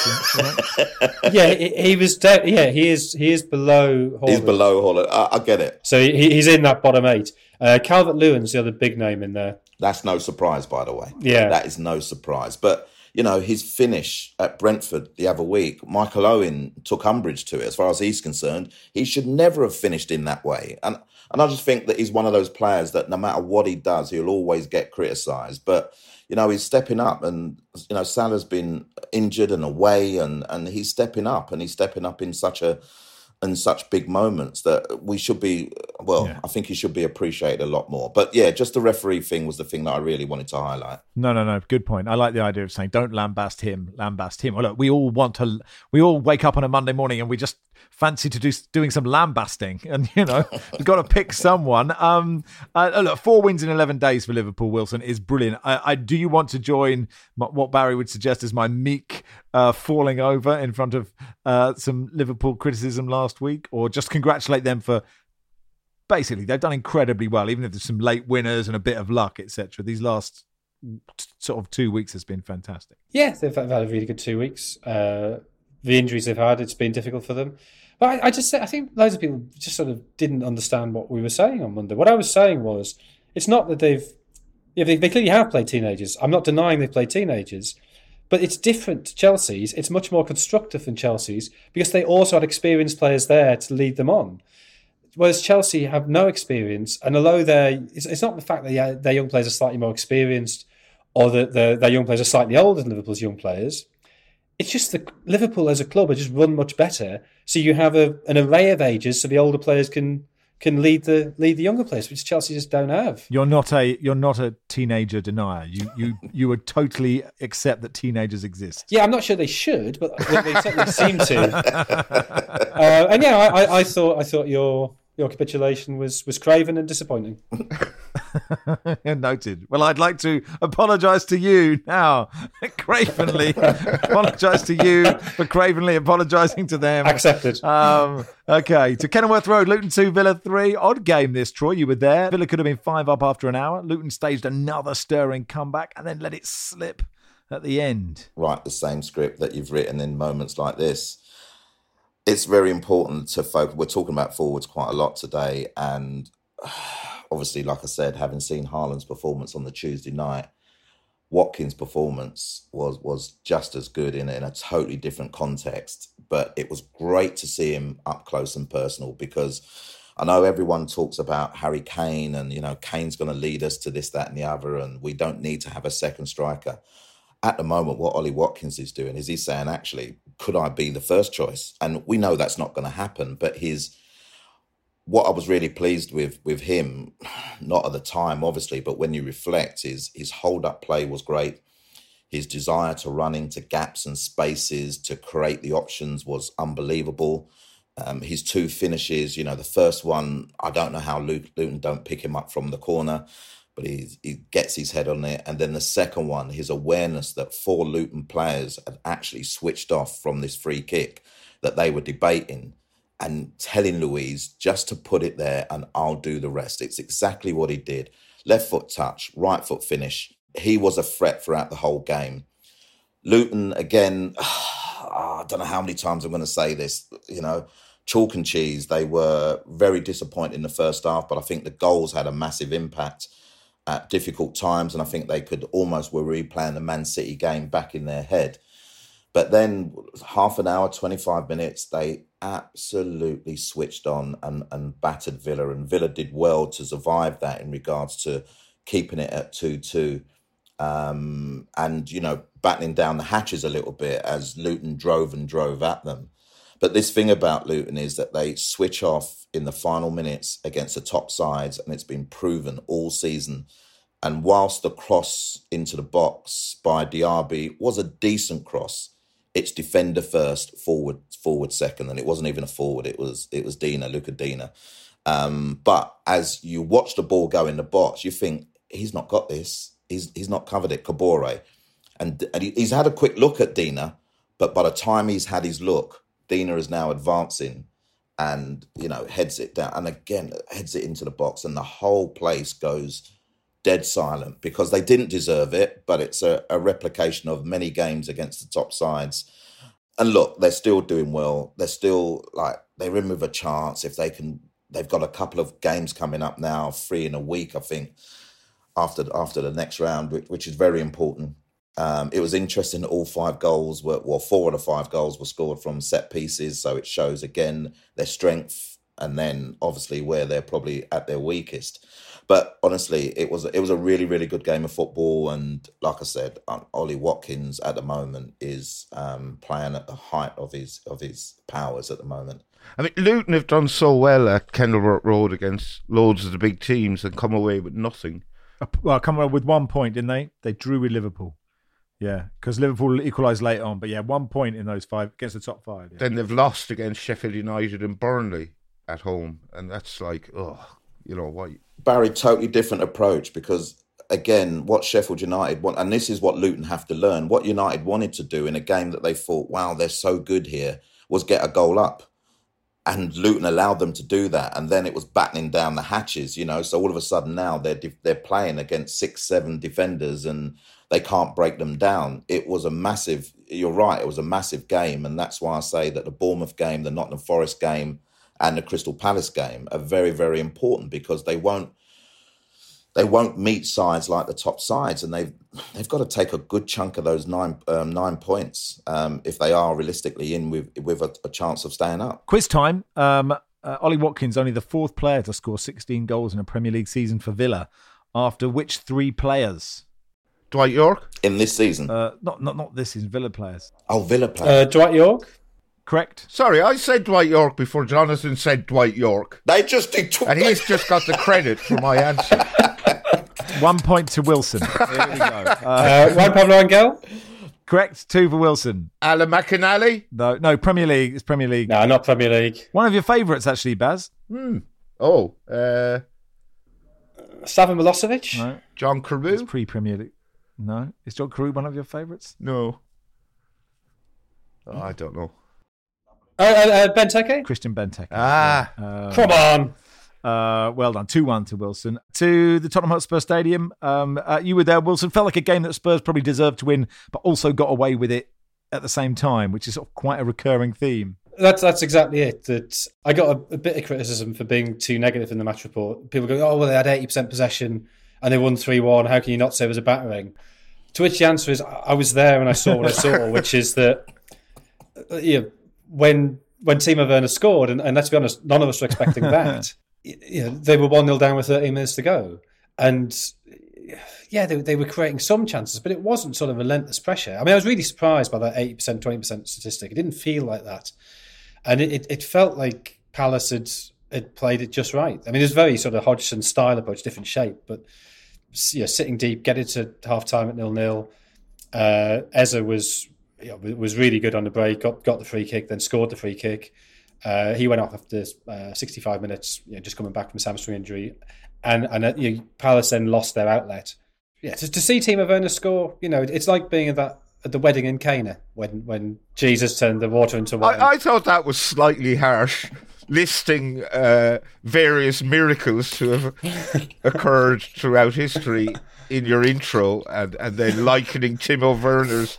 [SPEAKER 3] Yeah, he, he was. De- yeah, he is. He is below. Haaland.
[SPEAKER 5] He's below Holland. I, I get it.
[SPEAKER 3] So he, he's in that bottom eight. Uh, Calvert-Lewin's the other big name in there.
[SPEAKER 5] That's no surprise, by the way.
[SPEAKER 3] Yeah.
[SPEAKER 5] That is no surprise. But, you know, his finish at Brentford the other week, Michael Owen took umbrage to it. As far as he's concerned, he should never have finished in that way. And and I just think that he's one of those players that no matter what he does, he'll always get criticised. But, you know, he's stepping up, and, you know, Salah's been injured and away, and, and he's stepping up, and he's stepping up in such a in such big moments that we should be, well,
[SPEAKER 2] Yeah.
[SPEAKER 5] I think he should be appreciated a lot more. But yeah, just the referee thing was the thing that I really wanted to highlight.
[SPEAKER 2] No, no, no. Good point. I like the idea of saying, don't lambast him, lambast him. Well, look, we all want to, we all wake up on a Monday morning and we just fancy to do doing some lambasting. And, you know, we've got to pick someone. Um, uh, look, four wins in eleven days for Liverpool, Wilson, is brilliant. I, I Do you want to join what Barry would suggest as my meek uh, falling over in front of uh, some Liverpool criticism last week, or just congratulate them for basically they've done incredibly well, even if there's some late winners and a bit of luck, et cetera. These last t- sort of two weeks has been fantastic.
[SPEAKER 3] Yeah, they've had a really good two weeks. Uh, the injuries they've had, it's been difficult for them. But I, I just, I think loads of people just sort of didn't understand what we were saying on Monday. What I was saying was, it's not that they've, yeah, they, they clearly have played teenagers. I'm not denying they've played teenagers, but it's different to Chelsea's. It's much more constructive than Chelsea's because they also had experienced players there to lead them on. Whereas Chelsea have no experience, and although they're, it's, it's not the fact that yeah, their young players are slightly more experienced or that their, their young players are slightly older than Liverpool's young players. It's just that Liverpool as a club are just run much better. So you have a, an array of ages, so the older players can can lead the lead the younger players, which Chelsea just don't have.
[SPEAKER 2] You're not a you're not a teenager denier. You you you would totally accept that teenagers exist.
[SPEAKER 3] Yeah, I'm not sure they should, but they certainly seem to. Uh, and yeah, I, I, I thought I thought your your capitulation was was craven and disappointing.
[SPEAKER 2] Noted. Well, I'd like to apologise to you now, cravenly. Apologise to you for cravenly apologising to them.
[SPEAKER 3] Accepted.
[SPEAKER 2] Um, okay, to Kenilworth Road, Luton two, Villa three. Odd game this, Troy. You were there. Villa could have been five up after an hour. Luton staged another stirring comeback and then let it slip at the end.
[SPEAKER 5] Write the same script that you've written in moments like this. It's very important to focus. We're talking about forwards quite a lot today, and obviously, like I said, having seen Haaland's performance on the Tuesday night, Watkins' performance was was just as good in, in a totally different context. But it was great to see him up close and personal, because I know everyone talks about Harry Kane and, you know, Kane's going to lead us to this, that and the other, and we don't need to have a second striker. At the moment, what Ollie Watkins is doing is he's saying, actually, could I be the first choice? And we know that's not going to happen, but his what I was really pleased with with him, not at the time, obviously, but when you reflect, is his hold-up play was great. His desire to run into gaps and spaces to create the options was unbelievable. Um, his two finishes, you know, the first one, I don't know how Luton don't pick him up from the corner, but he, he gets his head on it. And then the second one, his awareness that four Luton players had actually switched off from this free kick that they were debating, and telling Luiz just to put it there and I'll do the rest. It's exactly what he did. Left foot touch, right foot finish. He was a threat throughout the whole game. Luton, again, I don't know how many times I'm going to say this, you know, chalk and cheese. They were very disappointed in the first half, but I think the goals had a massive impact at difficult times, and I think they could almost were replaying the Man City game back in their head. But then half an hour, twenty-five minutes, they absolutely switched on and, and battered Villa. And Villa did well to survive that in regards to keeping it at two two. Um, and, you know, battening down the hatches a little bit as Luton drove and drove at them. But this thing about Luton is that they switch off in the final minutes against the top sides, and it's been proven all season. And whilst the cross into the box by Diaby was a decent cross, it's defender first, forward forward second, and it wasn't even a forward. It was it was Dina, Luca Dina. Um, but as you watch the ball go in the box, you think he's not got this. He's he's not covered it. Kabore, and and he, he's had a quick look at Dina, but by the time he's had his look, Dina is now advancing, and you know heads it down, and again heads it into the box, and the whole place goes dead silent because they didn't deserve it, but it's a, a replication of many games against the top sides. And look, they're still doing well. They're still like, they're in with a chance if they can. They've got a couple of games coming up now, three in a week, I think, after after the next round, which, which is very important. Um, it was interesting that all five goals were, well, four of the five goals were scored from set pieces. So it shows again their strength, and then obviously where they're probably at their weakest. But honestly, it was it was a really, really good game of football. And like I said, um, Ollie Watkins at the moment is um, playing at the height of his of his powers at the moment.
[SPEAKER 4] I mean, Luton have done so well at Kenilworth Road against loads of the big teams and come away with nothing.
[SPEAKER 2] Well, come away with one point, didn't they? They drew with Liverpool. Yeah, because Liverpool equalised late on. But yeah, one point in those five against the top five. Yeah.
[SPEAKER 4] Then they've lost against Sheffield United and Burnley at home. And that's like, oh, you know, what?
[SPEAKER 5] Barry, totally different approach because, again, what Sheffield United want, and this is what Luton have to learn, what United wanted to do in a game that they thought, wow, they're so good here, was get a goal up. And Luton allowed them to do that. And then it was battening down the hatches, you know. So all of a sudden now they're they're playing against six, seven defenders and they can't break them down. It was a massive, you're right, it was a massive game. And that's why I say that the Bournemouth game, the Nottingham Forest game and the Crystal Palace game are very, very important because they won't they won't meet sides like the top sides. And they've, they've got to take a good chunk of those nine um, nine points um, if they are realistically in with, with a, a chance of staying up.
[SPEAKER 2] Quiz time. Um, uh, Ollie Watkins, only the fourth player to score sixteen goals in a Premier League season for Villa. After which three players?
[SPEAKER 4] Dwight York?
[SPEAKER 5] In this season?
[SPEAKER 2] Uh, not, not, not this season, Villa players.
[SPEAKER 5] Oh, Villa players.
[SPEAKER 3] Uh, Dwight York?
[SPEAKER 2] Correct.
[SPEAKER 4] Sorry, I said Dwight York before Jonathan said Dwight York.
[SPEAKER 5] They just did. Tw-
[SPEAKER 4] and he's just got the credit for my answer.
[SPEAKER 2] One point to Wilson. Here we go. Uh,
[SPEAKER 3] uh, Juan Pablo Angel?
[SPEAKER 2] Correct. Two for Wilson.
[SPEAKER 4] Alan McInally?
[SPEAKER 2] No, no, Premier League. It's Premier League.
[SPEAKER 3] No, not Premier League.
[SPEAKER 2] One of your favourites, actually, Baz.
[SPEAKER 4] Hmm. Oh. Uh,
[SPEAKER 3] Slaven Milosevic?
[SPEAKER 2] No.
[SPEAKER 4] John Carew?
[SPEAKER 2] It's pre-Premier League. No. Is John Carew one of your favourites?
[SPEAKER 4] No. Oh, I don't know.
[SPEAKER 3] Uh, uh, uh, Benteke?
[SPEAKER 2] Christian Benteke.
[SPEAKER 4] Ah.
[SPEAKER 2] Yeah. Um,
[SPEAKER 3] Come on.
[SPEAKER 2] Uh, well done. two one to Wilson. To the Tottenham Hotspur Stadium. Um, uh, you were there, Wilson. Felt like a game that Spurs probably deserved to win, but also got away with it at the same time, which is sort of quite a recurring theme.
[SPEAKER 3] That's that's exactly it. That I got a, a bit of criticism for being too negative in the match report. People go, oh, well, they had eighty percent possession and they won three one. How can you not say it was a battering? To which the answer is, I was there and I saw what I saw, which is that uh, you know, when when Timo Werner scored, and, and let's be honest, none of us were expecting that. You know, they were one nil down with thirteen minutes to go. And yeah, they, they were creating some chances, but it wasn't sort of relentless pressure. I mean, I was really surprised by that eighty percent, twenty percent statistic. It didn't feel like that. And it, it, it felt like Palace had had played it just right. I mean, it was very sort of Hodgson style approach, different shape, but you know, sitting deep, get it to half time at nil nil. Uh, Eze was you know, was really good on the break, got got the free kick, then scored the free kick. Uh, he went off after uh, sixty-five minutes, you know, just coming back from a hamstring injury, and and uh, you know, Palace then lost their outlet. Yeah, to, to see Timo Werner score, you know, it's like being at that at the wedding in Cana when when Jesus turned the water into wine.
[SPEAKER 4] I, I thought that was slightly harsh, listing uh, various miracles to have occurred throughout history in your intro, and, and then likening Timo Werner's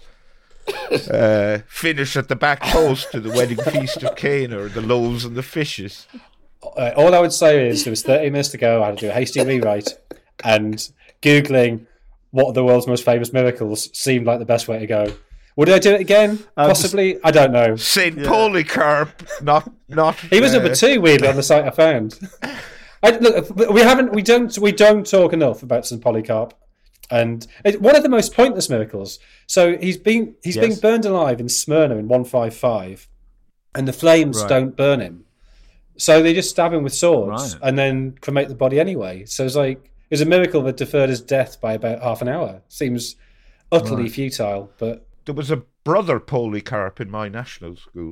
[SPEAKER 4] uh, finish at the back post to the wedding feast of Cana, or the loaves and the fishes.
[SPEAKER 3] Uh, all I would say is there was thirty minutes to go. I had to do a hasty rewrite, and Googling what are the world's most famous miracles seemed like the best way to go. Would I do it again?
[SPEAKER 2] Um,
[SPEAKER 3] Possibly. I don't know.
[SPEAKER 4] Saint
[SPEAKER 2] Yeah.
[SPEAKER 4] Polycarp, not not.
[SPEAKER 3] He was
[SPEAKER 4] uh,
[SPEAKER 3] number two, weirdly, on the site I found. I, look, we haven't, we don't, we don't talk enough about Saint Polycarp, and it, one of the most pointless miracles. So he's been he's
[SPEAKER 2] Yes.
[SPEAKER 3] being burned alive in Smyrna in one fifty-five, and the flames
[SPEAKER 2] Right.
[SPEAKER 3] don't burn him. So they just stab him with swords
[SPEAKER 2] Right.
[SPEAKER 3] and then cremate the body anyway. So it's like it was a miracle that deferred his death by about half an hour. Seems utterly
[SPEAKER 2] Right.
[SPEAKER 3] futile, but.
[SPEAKER 4] There was a brother Polycarp in my national school.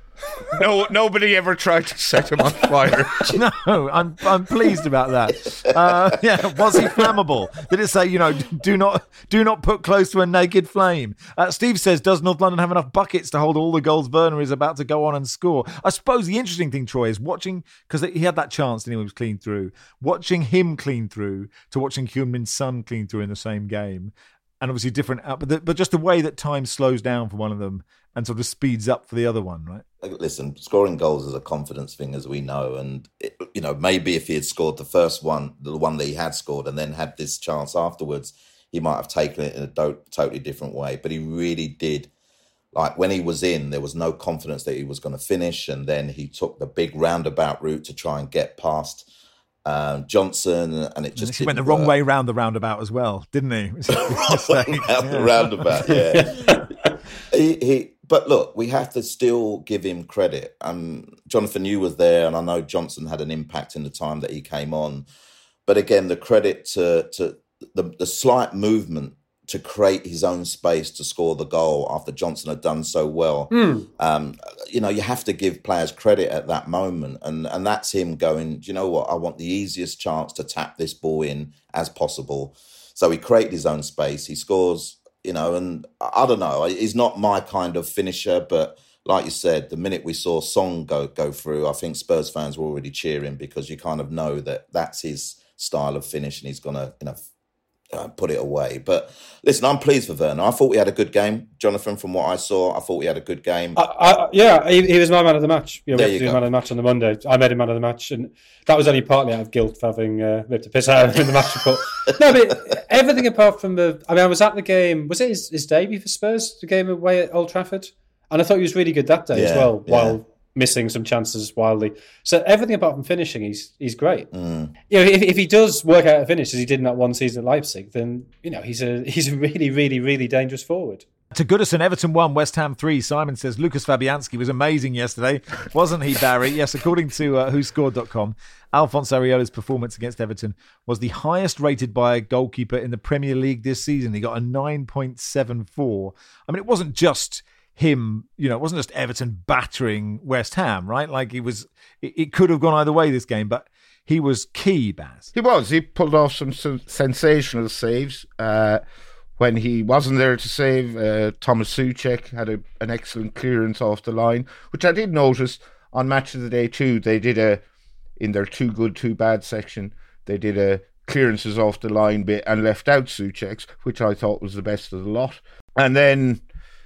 [SPEAKER 4] No, nobody ever tried to set him on fire.
[SPEAKER 2] No, I'm I'm pleased about that. Uh, yeah, was he flammable? Did it say, you know, do not do not put close to a naked flame? Uh, Steve says, does North London have enough buckets to hold all the goals Werner is about to go on and score? I suppose the interesting thing, Troy, is watching, because he had that chance and he was clean through, watching him clean through to watching Heung-min Son clean through in the same game. And obviously different, but the, but just the way that time slows down for one of them and sort of speeds up for the other one, right?
[SPEAKER 5] Listen, scoring goals is a confidence thing, as we know. And, it, you know, maybe if he had scored the first one, the one that he had scored, and then had this chance afterwards, he might have taken it in a do- totally different way. But he really did. Like, when he was in, there was no confidence that he was going to finish. And then he took the big roundabout route to try and get past Um, Johnson, and it just
[SPEAKER 2] he went the wrong way round the roundabout as well, didn't he?
[SPEAKER 5] round the roundabout, yeah. he, he, but look, we have to still give him credit. Um, Jonathan New was there, and I know Johnson had an impact in the time that he came on. But again, the credit to to the, the slight movement to create his own space to score the goal after Johnson had done so well. Mm. Um, you know, you have to give players credit at that moment. And, and that's him going, do you know what? I want the easiest chance to tap this ball in as possible. So he created his own space. He scores, you know, and I don't know. He's not my kind of finisher, but like you said, the minute we saw Song go, go through, I think Spurs fans were already cheering, because you kind of know that that's his style of finish and he's going to, you know, Uh, put it away. But listen, I'm pleased for Werner. I thought we had a good game, Jonathan. From what I saw, I thought we had a good game.
[SPEAKER 3] I, I, yeah, he, he was my man of the match. You know,
[SPEAKER 5] There
[SPEAKER 3] we
[SPEAKER 5] you
[SPEAKER 3] had to do
[SPEAKER 5] go.
[SPEAKER 3] man of the match on the Monday. I made him man of the match, and that was only partly out of guilt for having uh, ripped a piss out of him in the match report. No, but everything apart from the. I mean, I was at the game. Was it his, his debut for Spurs? The game away at Old Trafford, and I thought he was really good that day
[SPEAKER 5] Yeah,
[SPEAKER 3] as well.
[SPEAKER 5] yeah.
[SPEAKER 3] While missing some chances wildly. So everything apart from finishing, he's he's great.
[SPEAKER 5] Mm.
[SPEAKER 3] You know, if, if he does work out a finish as he did in that one season at Leipzig, then you know he's a he's a really really really dangerous forward.
[SPEAKER 2] To Goodison, Everton one, West Ham three. Simon says Lucas Fabianski was amazing yesterday, wasn't he, Barry? Yes, according to uh, who scored dot com, Alphonse Areola's performance against Everton was the highest rated by a goalkeeper in the Premier League this season. He got a nine point seven four. I mean, it wasn't just him, you know, it wasn't just Everton battering West Ham, right? Like, he was, it, it could have gone either way this game, but he was key, Baz.
[SPEAKER 4] He was. He pulled off some sen- sensational saves. Uh, when he wasn't there to save, uh, Thomas Souček had a, an excellent clearance off the line, which I did notice on Match of the Day too. They did a, in their too good, too bad section, they did a clearances off the line bit and left out Souček's, which I thought was the best of the lot. And then,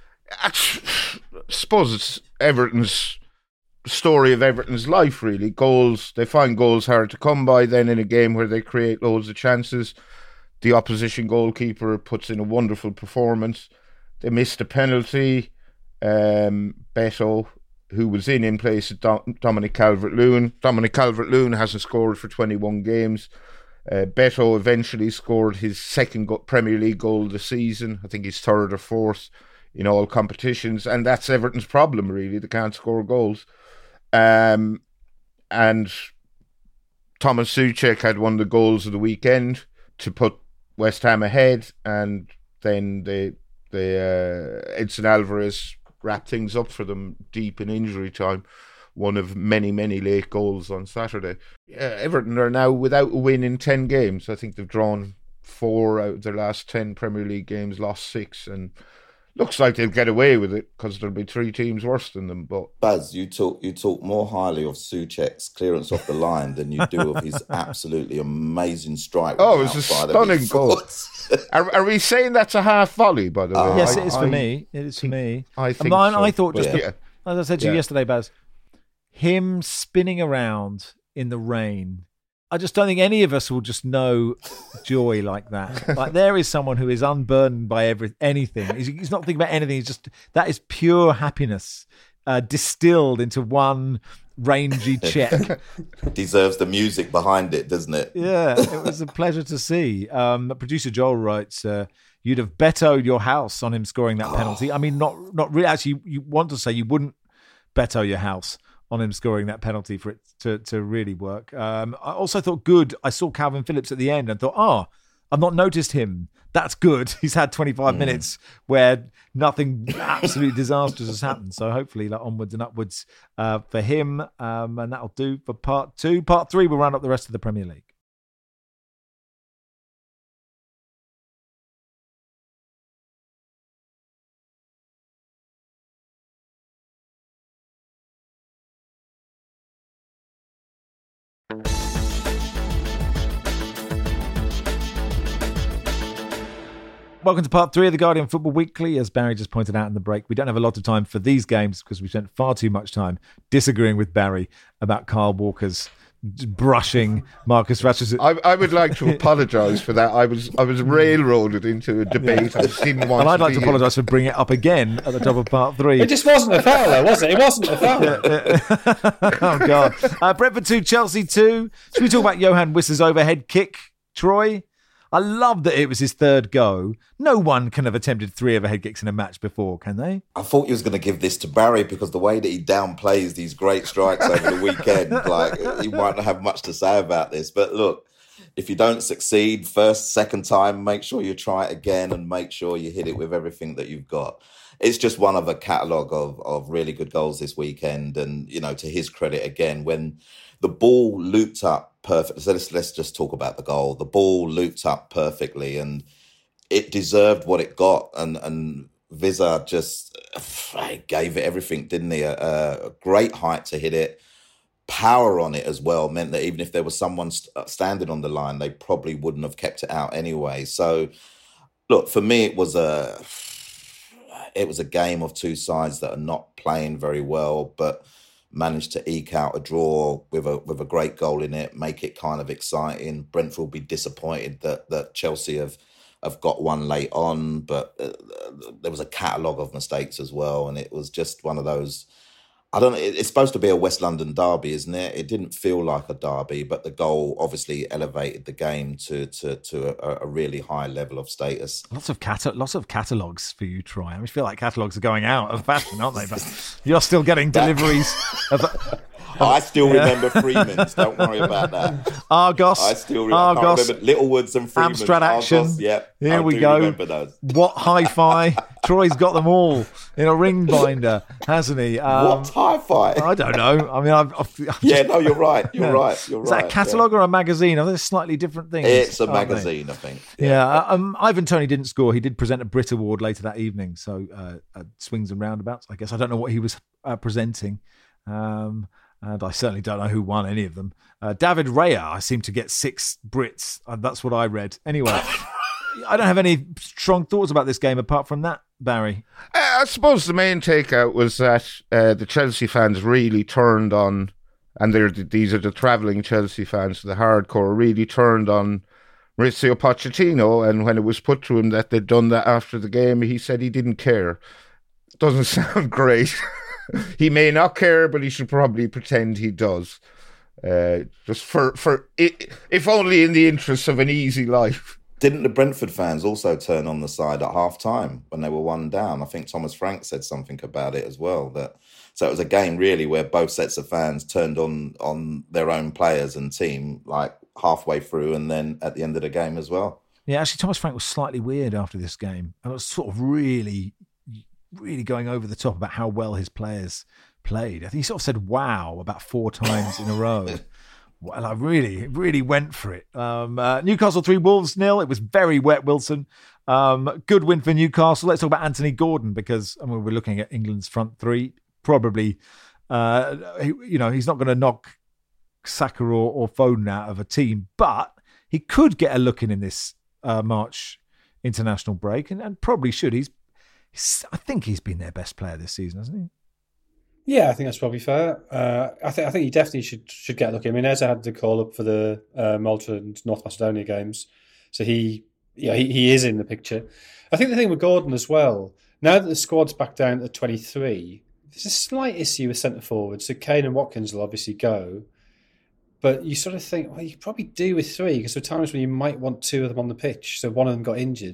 [SPEAKER 4] I suppose it's Everton's story of Everton's life, really. Goals, they find goals hard to come by. Then in a game where they create loads of chances, the opposition goalkeeper puts in a wonderful performance. They missed a penalty. Um, Beto, who was in in place of Dom- Dominic Calvert-Lewin. Dominic Calvert-Lewin hasn't scored for twenty-one games. Uh, Beto eventually scored his second go- Premier League goal of the season. I think he's third or fourth in all competitions, and that's Everton's problem, really. They can't score goals. Um, and Thomas Souček had one of the goals of the weekend to put West Ham ahead, and then they, they uh, Edson Alvarez wrapped things up for them deep in injury time. One of many, many late goals on Saturday. Yeah, Everton are now without a win in ten games. I think they've drawn four out of their last ten Premier League games, lost six, and looks like they'll get away with it because there'll be three teams worse than them. But
[SPEAKER 5] Baz, you talk you talk more highly of Souček's clearance off the line than you do of his absolutely amazing strike.
[SPEAKER 4] Oh, it was a stunning goal. are, are we saying that's a half volley, by the way?
[SPEAKER 2] Uh, yes,
[SPEAKER 4] I,
[SPEAKER 2] it is for
[SPEAKER 4] I,
[SPEAKER 2] me. It is for me.
[SPEAKER 4] I think
[SPEAKER 2] I,
[SPEAKER 4] so.
[SPEAKER 2] I thought just,
[SPEAKER 4] yeah.
[SPEAKER 2] the,
[SPEAKER 4] Yeah.
[SPEAKER 2] as I said to you
[SPEAKER 4] Yeah.
[SPEAKER 2] yesterday, Baz, him spinning around in the rain, I just don't think any of us will just know joy like that. Like, there is someone who is unburdened by every anything. He's, he's not thinking about anything. He's just, that is pure happiness uh, distilled into one rangy check.
[SPEAKER 5] Deserves the music behind it, doesn't it?
[SPEAKER 2] Yeah, it was a pleasure to see. Um, producer Joel writes, uh, you'd have bettoed your house on him scoring that penalty. I mean, not not really. Actually, you want to say you wouldn't betto your house on him scoring that penalty for it to, to really work. Um, I also thought good. I saw Calvin Phillips at the end and thought, oh, I've not noticed him. That's good. He's had twenty-five mm. minutes where nothing absolutely disastrous has happened. So hopefully, like, onwards and upwards uh, for him. Um, and that'll do for part two. Part three, we'll round up the rest of the Premier League. Welcome to part three of the Guardian Football Weekly. As Barry just pointed out in the break, we don't have a lot of time for these games because we spent far too much time disagreeing with Barry about Kyle Walker's brushing Marcus Rashford.
[SPEAKER 4] I, I would like to apologise for that. I was I was railroaded into a debate. I just didn't want.
[SPEAKER 2] And I'd
[SPEAKER 4] to
[SPEAKER 2] like to apologise for bringing it up again at the top of part three.
[SPEAKER 3] It just wasn't a foul, though, was it? It wasn't a foul.
[SPEAKER 2] Yeah, yeah. Oh God! Uh, Brentford two, Chelsea two. Should we talk about Johan Wissa's overhead kick, Troy? I love that it was his third go. No one can have attempted three overhead kicks in a match before, can they?
[SPEAKER 5] I thought you was going to give this to Barry because the way that he downplays these great strikes over the weekend, like, he might not have much to say about this. But look, if you don't succeed first, second time, make sure you try it again and make sure you hit it with everything that you've got. It's just one of a catalogue of, of really good goals this weekend. And, you know, to his credit again, when the ball looped up perfectly. So let's, let's just talk about the goal. The ball looped up perfectly and it deserved what it got. And, and Wissa just gave it everything, didn't he? A, a great height to hit it. Power on it as well meant that even if there was someone st- standing on the line, they probably wouldn't have kept it out anyway. So, look, for me, it was a it was a game of two sides that are not playing very well, but managed to eke out a draw with a with a great goal in it, make it kind of exciting. Brentford will be disappointed that that Chelsea have have got one late on, but uh, there was a catalogue of mistakes as well, and it was just one of those. I don't know. It's supposed to be a West London derby, isn't it? It didn't feel like a derby, but the goal obviously elevated the game to to to a, a really high level of status.
[SPEAKER 2] Lots of cata- lots of catalogues for you, Troy. I feel like catalogues are going out of fashion, aren't they? But you're still getting deliveries of.
[SPEAKER 5] Oh, I still remember Freeman's. Don't worry about that.
[SPEAKER 2] Argos.
[SPEAKER 5] I still re-
[SPEAKER 2] Argos.
[SPEAKER 5] I remember Littlewoods and Freeman's.
[SPEAKER 2] Amstrad Action.
[SPEAKER 5] Argos, yep.
[SPEAKER 2] Here
[SPEAKER 5] I
[SPEAKER 2] we
[SPEAKER 5] do
[SPEAKER 2] go.
[SPEAKER 5] remember those.
[SPEAKER 2] What hi-fi? Troy's got them all in a ring binder, hasn't he? Um,
[SPEAKER 5] what hi-fi?
[SPEAKER 2] I don't know. I mean, I've, I've, I've
[SPEAKER 5] yeah,
[SPEAKER 2] just,
[SPEAKER 5] no, you're right. You're
[SPEAKER 2] yeah.
[SPEAKER 5] right. You're
[SPEAKER 2] Is
[SPEAKER 5] right.
[SPEAKER 2] that a catalogue
[SPEAKER 5] yeah.
[SPEAKER 2] or a magazine? Are they slightly different things?
[SPEAKER 5] It's a
[SPEAKER 2] aren't
[SPEAKER 5] magazine,
[SPEAKER 2] they?
[SPEAKER 5] I think.
[SPEAKER 2] Yeah. yeah um, Ivan Toney didn't score. He did present a Brit Award later that evening. So uh, uh, swings and roundabouts, I guess. I don't know what he was uh, presenting. Um, and I certainly don't know who won any of them. Uh, David Raya, I seem to get six Brits. Uh, that's what I read. Anyway, I don't have any strong thoughts about this game apart from that, Barry.
[SPEAKER 4] I suppose the main takeout was that uh, the Chelsea fans really turned on, and they're, these are the travelling Chelsea fans, the hardcore, really turned on Mauricio Pochettino. And when it was put to him that they'd done that after the game, he said he didn't care. Doesn't sound great. He may not care, but he should probably pretend he does. Uh, just for, for it, if only in the interest of an easy life.
[SPEAKER 5] Didn't the Brentford fans also turn on the side at half time when they were one down? I think Thomas Frank said something about it as well. That so it was a game really where both sets of fans turned on on their own players and team like halfway through and then at the end of the game as well.
[SPEAKER 2] Yeah, actually, Thomas Frank was slightly weird after this game. I was sort of really, really going over the top about how well his players played. I think he sort of said "wow" about four times in a row. Well, I really, really went for it. Um, uh, Newcastle three, Wolves nil. It was very wet, Wilson. Um, good win for Newcastle. Let's talk about Anthony Gordon because I mean, we're looking at England's front three. Probably, uh, he, you know, he's not going to knock Saka or, or Foden out of a team, but he could get a look in in this uh, March international break and, and probably should. He's, he's, I think he's been their best player this season, hasn't he?
[SPEAKER 3] Yeah, I think that's probably fair. Uh, I think I think he definitely should should get a look. I mean, Eza had the call up for the uh, Malta and North Macedonia games, so he yeah he, he is in the picture. I think the thing with Gordon as well, now that the squad's back down to twenty-three, there's a slight issue with centre forwards. So Kane and Watkins will obviously go, but you sort of think, well, you probably do with three because there are times when you might want two of them on the pitch. So one of them got injured,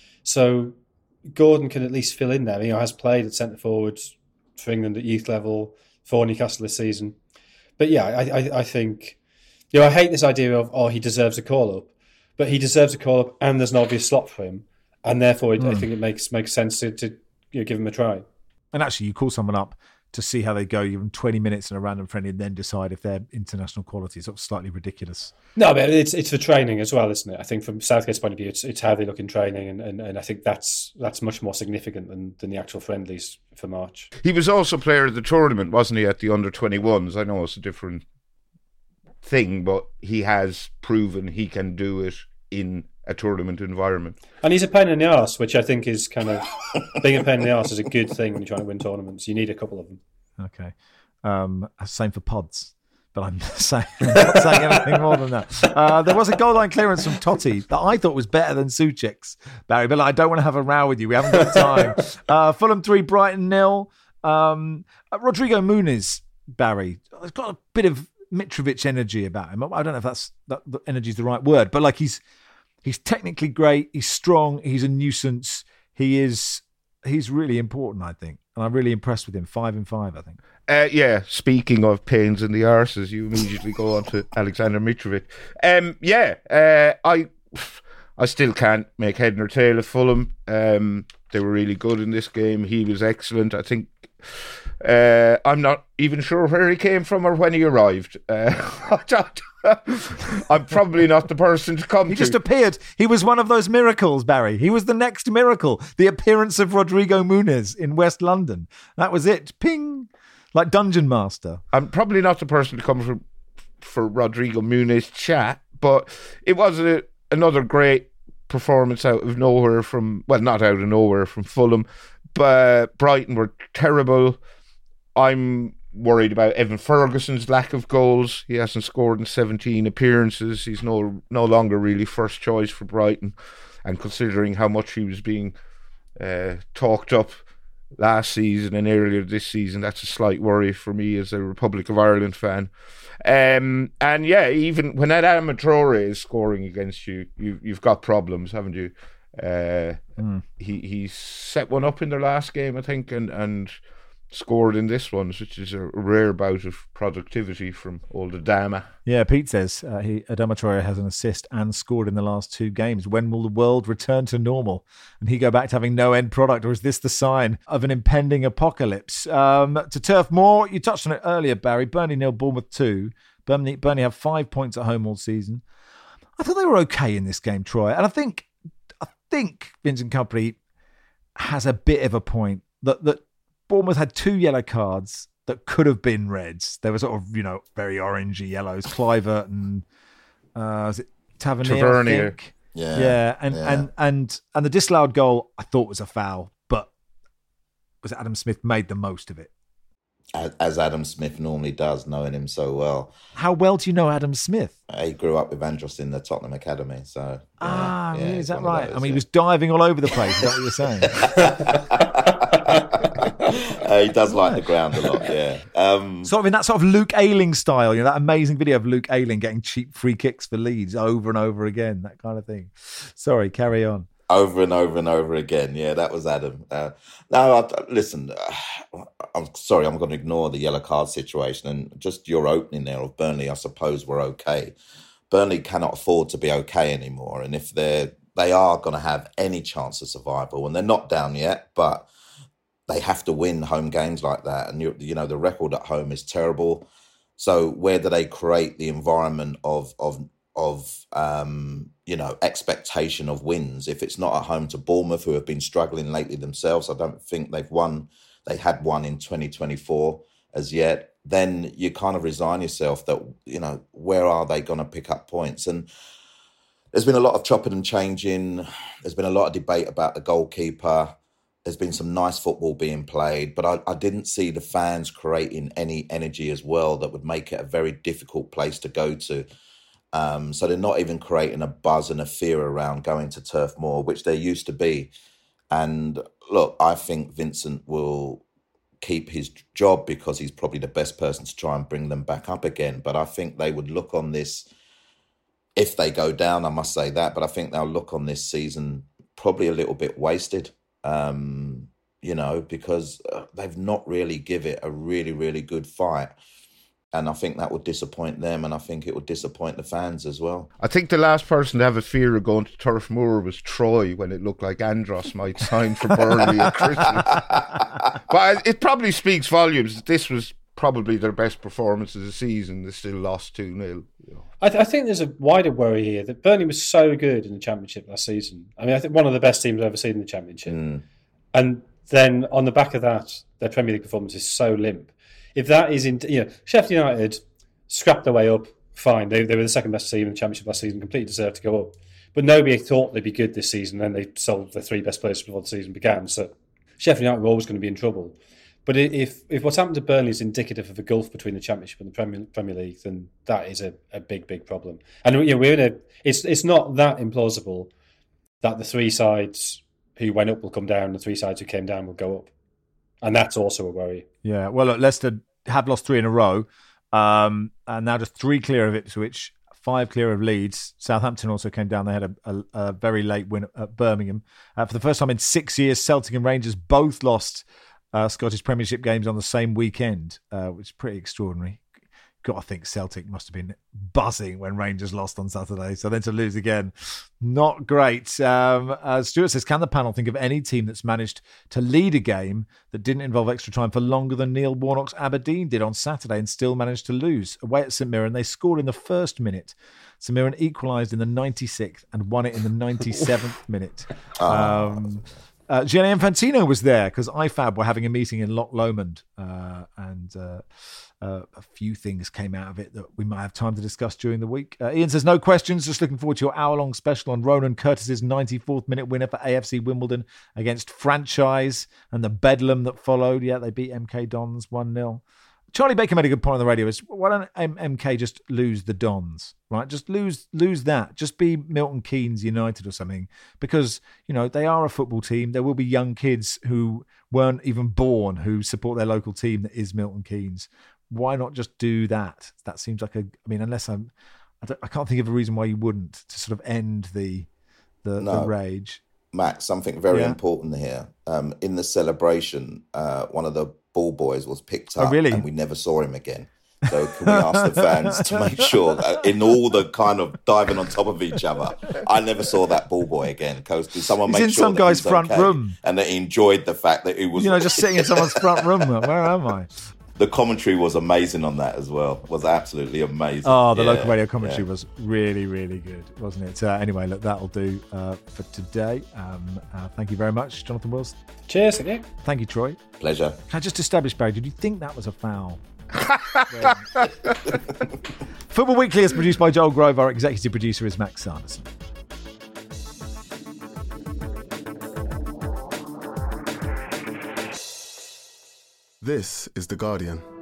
[SPEAKER 3] so Gordon can at least fill in there. You know, has played at centre forwards for England at youth level, for Newcastle this season. But yeah, I, I, I think, you know, I hate this idea of, oh, he deserves a call-up, but he deserves a call-up and there's an obvious slot for him. And therefore, mm. I think it makes makes sense to, to you know, give him a try.
[SPEAKER 2] And actually, you call someone up to see how they go, you give them twenty minutes in a random friendly and then decide if their international quality is sort of slightly ridiculous.
[SPEAKER 3] No, but it's it's for training as well, isn't it? I think from Southgate's point of view, it's it's how they look in training, and, and, and I think that's that's much more significant than, than the actual friendlies for March.
[SPEAKER 4] He was also player of the tournament, wasn't he, at the under twenty-ones? I know it's a different thing, but he has proven he can do it in a tournament environment.
[SPEAKER 3] And he's a pain in the arse, which I think is kind of being a pain in the arse is a good thing when you're trying to win tournaments. You need a couple of them.
[SPEAKER 2] Okay. Um, same for pods, but I'm saying, not saying anything more than that. Uh, there was a goal line clearance from Totti that I thought was better than Souček's, Barry, but I don't want to have a row with you. We haven't got time. Uh, Fulham three, Brighton nil. Um, Rodrigo Muniz, Barry, he's got a bit of Mitrovic energy about him. I don't know if that's that energy is the right word, but like he's He's technically great. He's strong. He's a nuisance. He is. He's really important, I think, and I'm really impressed with him. Five in five, I think.
[SPEAKER 4] Uh, yeah. Speaking of pains in the arses, you immediately go on to Alexander Mitrovic. Um, yeah. Uh, I, I still can't make head nor tail of Fulham. Um, they were really good in this game. He was excellent. I think. Uh, I'm not even sure where he came from or when he arrived. Uh, I'm probably not the person to come
[SPEAKER 2] he
[SPEAKER 4] to.
[SPEAKER 2] He just appeared. He was one of those miracles, Barry. He was the next miracle. The appearance of Rodrigo Muniz in West London. That was it. Ping. Like Dungeon Master.
[SPEAKER 4] I'm probably not the person to come for, for Rodrigo Muniz chat, but it was a, another great performance out of nowhere from, well, not out of nowhere from Fulham, but Brighton were terrible. I'm worried about Evan Ferguson's lack of goals. He hasn't scored in seventeen appearances. He's no no longer really first choice for Brighton. And considering how much he was being uh, talked up last season and earlier this season, that's a slight worry for me as a Republic of Ireland fan. Um, and yeah, even when Adama Traore is scoring against you, you you've got problems, haven't you? Uh, mm. He he set one up in their last game, I think, and and. scored in this one, which is a rare bout of productivity from old Adama.
[SPEAKER 2] Yeah, Pete says uh, he Adama Traore has an assist and scored in the last two games. When will the world return to normal and he go back to having no end product, or is this the sign of an impending apocalypse? Um, to Turf Moor, you touched on it earlier, Barry. Burnley nil, Bournemouth two. Burnley, Burnley have five points at home all season. I thought they were okay in this game, Troy, and I think I think Vincent Kompany has a bit of a point that that. Bournemouth had two yellow cards that could have been reds. They were sort of, you know, very orangey yellows. Clivert and uh, was it Tavernier?
[SPEAKER 4] Tavernier.
[SPEAKER 2] I think?
[SPEAKER 5] Yeah,
[SPEAKER 2] yeah, and,
[SPEAKER 5] yeah.
[SPEAKER 2] and and and the disallowed goal I thought was a foul, but was Adam Smith made the most of it,
[SPEAKER 5] as, as Adam Smith normally does, knowing him so well.
[SPEAKER 2] How well do you know Adam Smith?
[SPEAKER 5] He grew up with Andros in the Tottenham Academy, so yeah,
[SPEAKER 2] ah,
[SPEAKER 5] yeah,
[SPEAKER 2] really? Is that right?
[SPEAKER 5] Those,
[SPEAKER 2] I mean,
[SPEAKER 5] yeah.
[SPEAKER 2] he was diving all over the place. Is that what you're saying?
[SPEAKER 5] Uh, he does like the ground a lot, yeah. Um,
[SPEAKER 2] sort of in that sort of Luke Ayling style, you know, that amazing video of Luke Ayling getting cheap free kicks for Leeds over and over again, that kind of thing. Sorry, carry on.
[SPEAKER 5] Over and over and over again. Yeah, that was Adam. Uh, no, I, listen, uh, I'm sorry, I'm going to ignore the yellow card situation. And just your opening there of Burnley, I suppose we're okay. Burnley cannot afford to be okay anymore. And if they're, they are going to have any chance of survival, and they're not down yet, but they have to win home games like that. And, you, you know, the record at home is terrible. So where do they create the environment of, of, of um, you know, expectation of wins? If it's not at home to Bournemouth, who have been struggling lately themselves, I don't think they've won. They had one in twenty twenty-four as yet. Then you kind of resign yourself that, you know, where are they going to pick up points? And there's been a lot of chopping and changing. There's been a lot of debate about the goalkeeper. There's been some nice football being played, but I, I didn't see the fans creating any energy as well that would make it a very difficult place to go to. Um, so they're not even creating a buzz and a fear around going to Turf Moor, which there used to be. And look, I think Vincent will keep his job because he's probably the best person to try and bring them back up again. But I think they would look on this, if they go down, I must say that, but I think they'll look on this season probably a little bit wasted, um, you know, because they've not really give it a really, really good fight. And I think that would disappoint them, and I think it would disappoint the fans as well.
[SPEAKER 4] I think the last person to have a fear of going to Turf Moor was Troy when it looked like Andros might sign for Burnley at Christmas. But it probably speaks volumes. This was probably their best performance of the season. They still lost two nil.
[SPEAKER 3] I, th- I think there's a wider worry here that Burnley was so good in the Championship last season. I mean, I think one of the best teams I've ever seen in the Championship. Mm. And then on the back of that, their Premier League performance is so limp. If that is in, you know, Sheffield United scrapped their way up, fine. They they were the second best team in the Championship last season, completely deserved to go up. But nobody thought they'd be good this season. Then they sold the three best players before the season began. So Sheffield United were always going to be in trouble. But if if what's happened to Burnley is indicative of a gulf between the Championship and the Premier Premier League, then that is a, a big big problem. And you know, we're in a it's it's not that implausible that the three sides who went up will come down, and the three sides who came down will go up. And that's also a worry.
[SPEAKER 2] Yeah, well, look, Leicester have lost three in a row, um, and now just three clear of Ipswich, five clear of Leeds. Southampton also came down. They had a, a, a very late win at Birmingham. Uh, for the first time in six years, Celtic and Rangers both lost uh, Scottish Premiership games on the same weekend, uh, which is pretty extraordinary. Got to think Celtic must have been buzzing when Rangers lost on Saturday. So then to lose again, not great. Um, uh, Stuart says, can the panel think of any team that's managed to lead a game that didn't involve extra time for longer than Neil Warnock's Aberdeen did on Saturday and still managed to lose? Away at St Mirren, they scored in the first minute. St Mirren equalised in the ninety-sixth and won it in the ninety-seventh minute. Um, uh, Gianni Infantino was there because I F A B were having a meeting in Loch Lomond uh, and... Uh, Uh, a few things came out of it that we might have time to discuss during the week. Uh, Ian says, no questions. Just looking forward to your hour-long special on Ronan Curtis's ninety-fourth minute winner for A F C Wimbledon against Franchise and the bedlam that followed. Yeah, they beat M K Dons one nil. Charlie Baker made a good point on the radio. Is why don't M K just lose the Dons, right? Just lose lose that. Just be Milton Keynes United or something. Because, you know, they are a football team. There will be young kids who weren't even born who support their local team that is Milton Keynes. Why not just do that? That seems like a. I mean, unless I'm, I, don't, I can't think of a reason why you wouldn't to sort of end the, the,
[SPEAKER 5] no.
[SPEAKER 2] the rage.
[SPEAKER 5] Max, something very
[SPEAKER 2] yeah.
[SPEAKER 5] important here. Um, in the celebration, uh, one of the ball boys was picked up,
[SPEAKER 2] oh, really?
[SPEAKER 5] and we never saw him again. So can we ask the fans to make sure that in all the kind of diving on top of each other, I never saw that ball boy again. Because did someone
[SPEAKER 2] he's
[SPEAKER 5] make
[SPEAKER 2] in
[SPEAKER 5] sure
[SPEAKER 2] some
[SPEAKER 5] that
[SPEAKER 2] guy's
[SPEAKER 5] he's
[SPEAKER 2] front
[SPEAKER 5] okay
[SPEAKER 2] room
[SPEAKER 5] and that he enjoyed the fact that he was,
[SPEAKER 2] you know, just sitting in someone's front room? Where am I?
[SPEAKER 5] The commentary was amazing on that as well. It was absolutely amazing.
[SPEAKER 2] Oh, the
[SPEAKER 5] yeah,
[SPEAKER 2] local radio commentary
[SPEAKER 5] yeah.
[SPEAKER 2] was really, really good, wasn't it? Uh, anyway, look, that'll do uh, for today. Um, uh, thank you very much, Jonathan Wilson.
[SPEAKER 3] Cheers, thank you.
[SPEAKER 2] Thank you, Troy.
[SPEAKER 5] Pleasure.
[SPEAKER 2] Can I just establish, Barry, did you think that was a foul? Football Weekly is produced by Joel Grove. Our executive producer is Max Sanderson.
[SPEAKER 1] This is The Guardian.